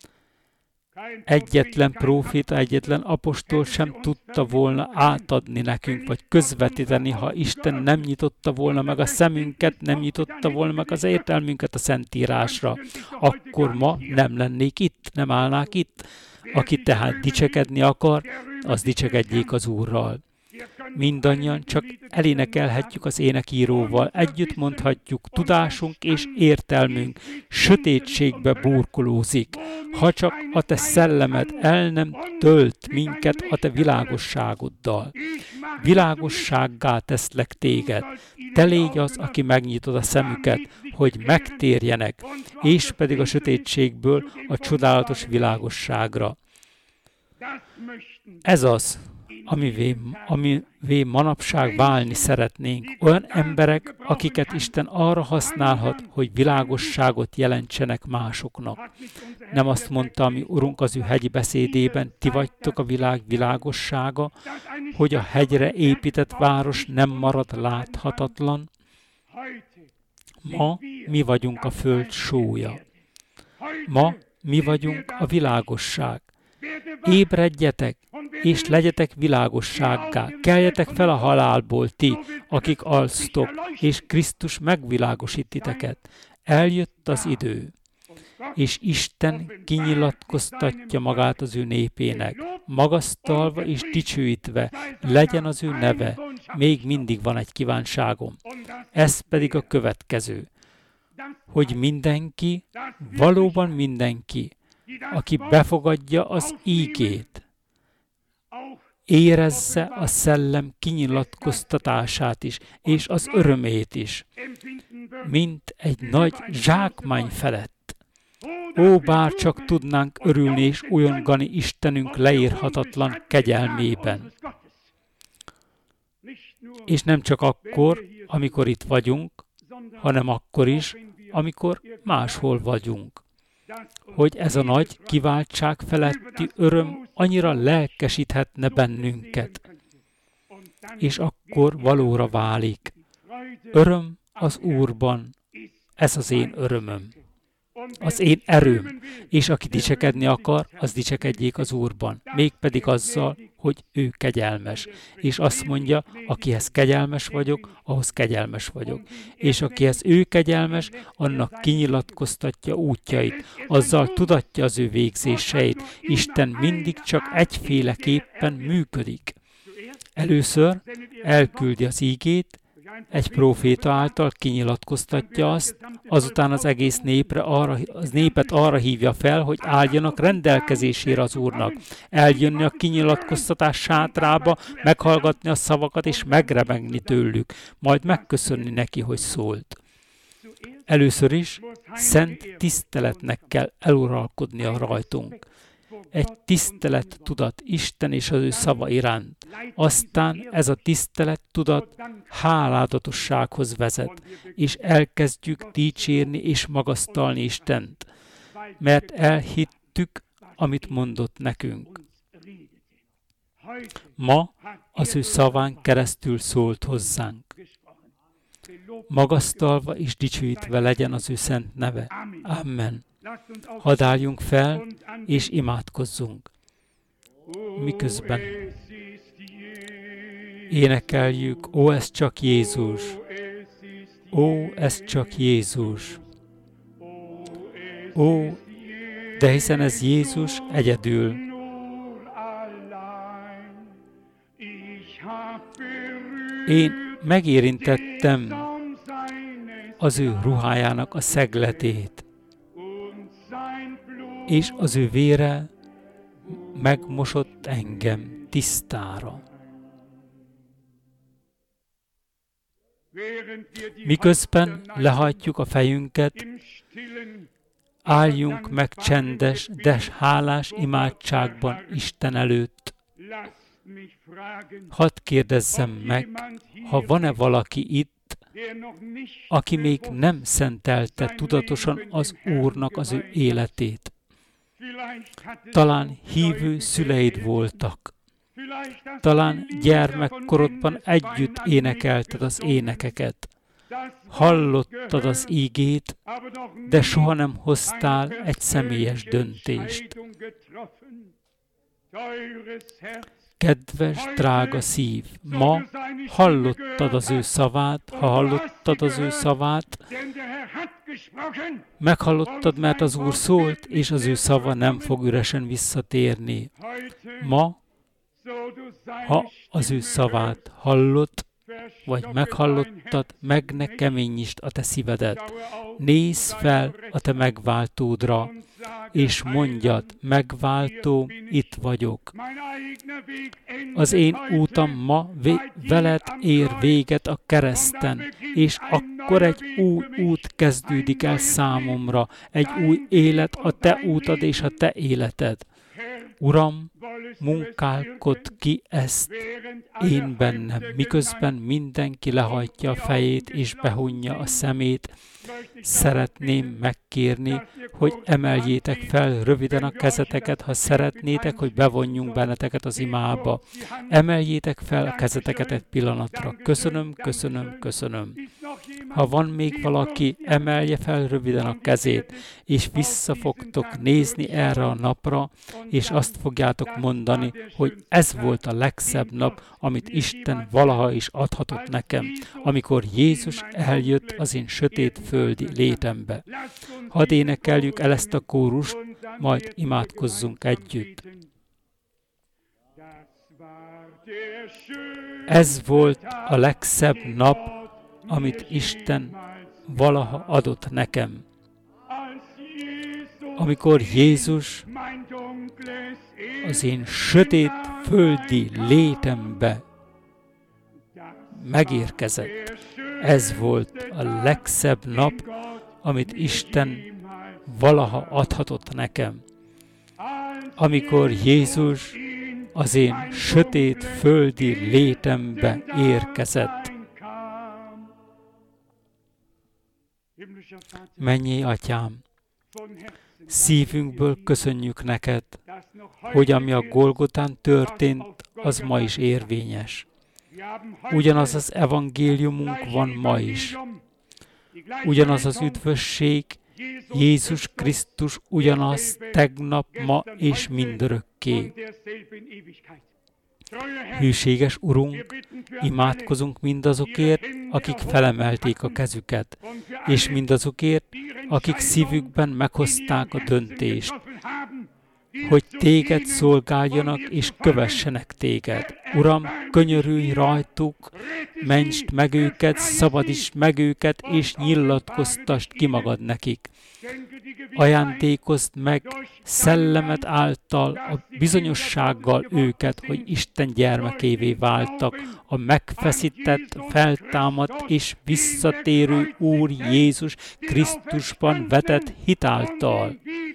Egyetlen próféta, egyetlen apostol sem tudta volna átadni nekünk, vagy közvetíteni, ha Isten nem nyitotta volna meg a szemünket, nem nyitotta volna meg az értelmünket a Szentírásra. Akkor ma nem lennék itt, nem állnák itt. Aki tehát dicsekedni akar, az dicsekedjék az Úrral. Mindannyian csak elénekelhetjük az énekíróval, együtt mondhatjuk, tudásunk és értelmünk sötétségbe burkolózik, ha csak a te szellemed el nem tölt minket a te világosságoddal. Világossággá teszlek téged, te légy az, aki megnyitod a szemüket, hogy megtérjenek, és pedig a sötétségből a csodálatos világosságra. Ez az, amivé manapság válni szeretnénk. Olyan emberek, akiket Isten arra használhat, hogy világosságot jelentsenek másoknak. Nem azt mondta, ami Urunk az ő hegyi beszédében, ti vagytok a világ világossága, hogy a hegyre épített város nem marad láthatatlan. Ma mi vagyunk a föld sója. Ma mi vagyunk a világosság. Ébredjetek, és legyetek világossággá. Keljetek fel a halálból ti, akik alsztok, és Krisztus megvilágosít titeket. Eljött az idő, és Isten kinyilatkoztatja magát az ő népének. Magasztalva és dicsőítve legyen az ő neve. Még mindig van egy kívánságom. Ez pedig a következő, hogy mindenki, valóban mindenki, aki befogadja az ígét, érezze a szellem kinyilatkoztatását is, és az örömét is, mint egy nagy zsákmány felett. Ó, bár csak tudnánk örülni és újongani Istenünk leírhatatlan kegyelmében. És nem csak akkor, amikor itt vagyunk, hanem akkor is, amikor máshol vagyunk. Hogy ez a nagy kiváltság feletti öröm annyira lelkesíthetne bennünket, és akkor valóra válik. Öröm az Úrban, ez az én örömöm, az én erőm, és aki dicsekedni akar, az dicsekedjék az Úrban, mégpedig azzal, hogy ő kegyelmes. És azt mondja, akihez kegyelmes vagyok, ahhoz kegyelmes vagyok. És akihez ő kegyelmes, annak kinyilatkoztatja útjait, azzal tudatja az ő végzéseit. Isten mindig csak egyféleképpen működik. Először elküldi az ígét, egy próféta által kinyilatkoztatja azt, azután az egész népet arra hívja fel, hogy álljanak rendelkezésére az Úrnak. Eljönni a kinyilatkoztatás sátrába, meghallgatni a szavakat és megremegni tőlük, majd megköszönni neki, hogy szólt. Először is szent tiszteletnek kell eluralkodnia rajtunk. Egy tisztelet tudat Isten és az ő szava iránt. Aztán ez a tisztelet tudat háládatossághoz vezet, és elkezdjük dicsérni és magasztalni Istent, mert elhittük, amit mondott nekünk. Ma az ő szaván keresztül szólt hozzánk. Magasztalva és dicsőítve legyen az ő szent neve. Amen. Hadd álljunk fel, és imádkozzunk. Miközben énekeljük, ó, ez csak Jézus, ó, ez csak Jézus, ó, de hiszen ez Jézus egyedül. Én megérintettem az ő ruhájának a szegletét, és az ő vére megmosott engem tisztára. Miközben lehajtjuk a fejünket, álljunk meg csendes, de hálás imádságban Isten előtt. Hadd kérdezzem meg, ha van-e valaki itt, aki még nem szentelte tudatosan az Úrnak az ő életét. Talán hívő szüleid voltak. Talán gyermekkorodban együtt énekelted az énekeket. Hallottad az ígét, de soha nem hoztál egy személyes döntést. Kedves, drága szív, ma hallottad az ő szavát, ha hallottad az ő szavát, meghallottad, mert az Úr szólt, és az ő szava nem fog üresen visszatérni. Ma, ha az ő szavát hallott, vagy meghallottad, meg ne keményítsd a te szívedet. Nézz fel a te megváltódra, és mondjad, megváltó, itt vagyok. Az én útam ma veled ér véget a kereszten, és akkor egy új út kezdődik el számomra, egy új élet, a te útad és a te életed. Uram, munkálkod ki ezt én bennem, miközben mindenki lehajtja a fejét és behunja a szemét. Szeretném megkérni, hogy emeljétek fel röviden a kezeteket, ha szeretnétek, hogy bevonjunk benneteket az imába. Emeljétek fel a kezeteket egy pillanatra. Köszönöm, köszönöm, köszönöm. Ha van még valaki, emelje fel röviden a kezét, és vissza fogtok nézni erre a napra, és azt fogjátok mondani, hogy ez volt a legszebb nap, amit Isten valaha is adhatott nekem, amikor Jézus eljött az én sötét földi létembe. Hadd énekeljük el ezt a kórust, majd imádkozzunk együtt. Ez volt a legszebb nap, amit Isten valaha adott nekem. Amikor Jézus az én sötét földi létembe megérkezett. Ez volt a legszebb nap, amit Isten valaha adhatott nekem. Amikor Jézus az én sötét földi létembe érkezett. Mennyei Atyám, szívünkből köszönjük neked, hogy ami a Golgotán történt, az ma is érvényes. Ugyanaz az evangéliumunk van ma is. Ugyanaz az üdvösség, Jézus Krisztus ugyanaz tegnap, ma és mindörökké. Hűséges Urunk, imádkozunk mindazokért, akik felemelték a kezüket, és mindazokért, akik szívükben meghozták a döntést, hogy téged szolgáljanak és kövessenek téged. Uram, könyörülj rajtuk, mentsd meg őket, szabadítsd meg őket, és nyilatkoztasd ki magad nekik. Ajándékozd meg szellemed által, a bizonyossággal őket, hogy Isten gyermekévé váltak, a megfeszített, feltámadt és visszatérő Úr Jézus Krisztusban vetett hitáltal.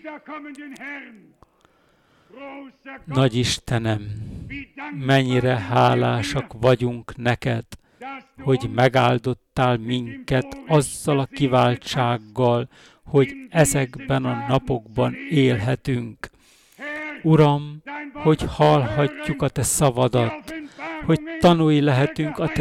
Nagy Istenem, mennyire hálásak vagyunk neked, hogy megáldottál minket azzal a kiváltsággal, hogy ezekben a napokban élhetünk. Uram, hogy hallhatjuk a Te szavadat, hogy tanúi lehetünk a Te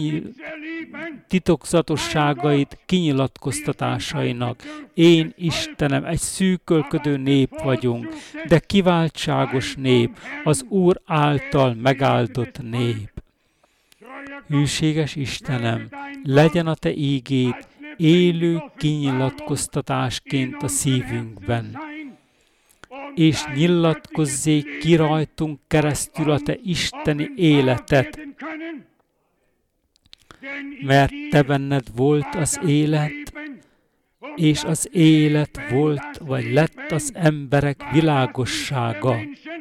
titokzatosságait kinyilatkoztatásainak. Én, Istenem, egy szűkölködő nép vagyunk, de kiváltságos nép, az Úr által megáldott nép. Hűséges Istenem, legyen a Te ígéd élő kinyilatkoztatásként a szívünkben, és nyilatkozzék ki rajtunk keresztül a Te isteni életet, mert Te benned volt az élet, és az élet volt, vagy lett az emberek világossága.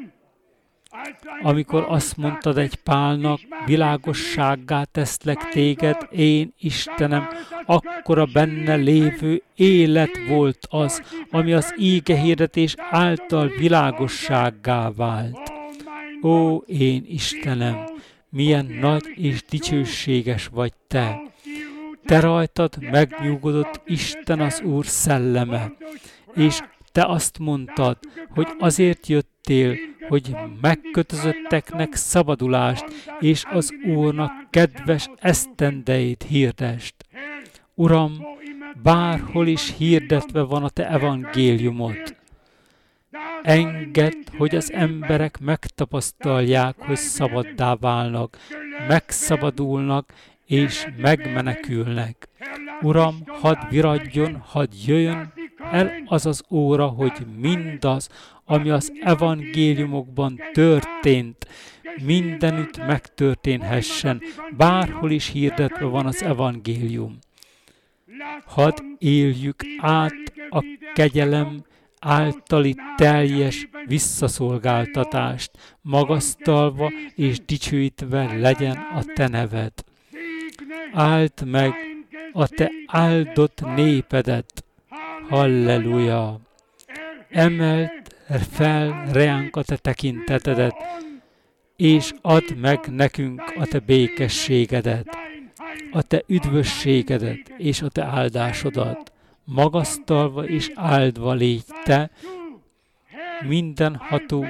Amikor azt mondtad egy Pálnak, világossággá teszlek téged, én, Istenem, akkor a benne lévő élet volt az, ami az ígehirdetés által világossággá vált. Ó, én, Istenem, milyen nagy és dicsőséges vagy Te! Te rajtad megnyugodott Isten az Úr szelleme, és Te azt mondtad, hogy azért jöttél, hogy megkötözötteknek szabadulást, és az Úrnak kedves esztendeit hirdest. Uram, bárhol is hirdetve van a Te evangéliumot. Engedd, hogy az emberek megtapasztalják, hogy szabaddá válnak, megszabadulnak és megmenekülnek. Uram, hadd viradjon, hadd jöjjön el az az óra, hogy mindaz, ami az evangéliumokban történt, mindenütt megtörténhessen, bárhol is hirdetve van az evangélium. Hadd éljük át a kegyelem általi teljes visszaszolgáltatást, magasztalva és dicsőítve legyen a Te neved. Áld meg a Te áldott népedet. Halleluja! Emeld fel reánk a te tekintetedet, és add meg nekünk a te békességedet, a te üdvösségedet és a te áldásodat. Magasztalva és áldva légy te, mindenható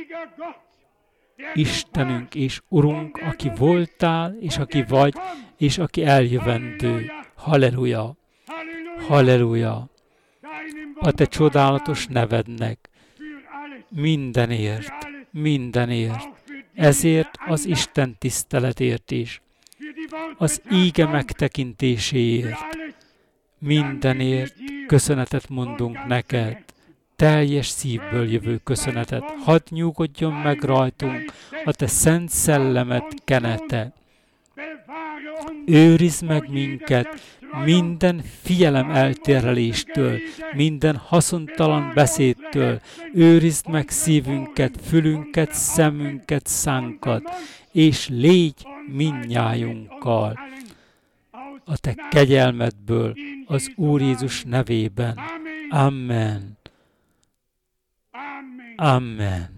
Istenünk és Urunk, aki voltál, és aki vagy, és aki eljövendő. Halleluja! Halleluja! A te csodálatos nevednek mindenért, ezért az Isten tiszteletért is, az íge megtekintéséért, mindenért köszönetet mondunk neked, teljes szívből jövő köszönetet. Hadd nyugodjon meg rajtunk a te szent szellemet kenete. Őrizd meg minket minden figyelem eltéreléstől, minden haszontalan beszédtől. Őrizd meg szívünket, fülünket, szemünket, szánkat, és légy mindnyájunkkal. A te kegyelmedből az Úr Jézus nevében. Amen. Amen.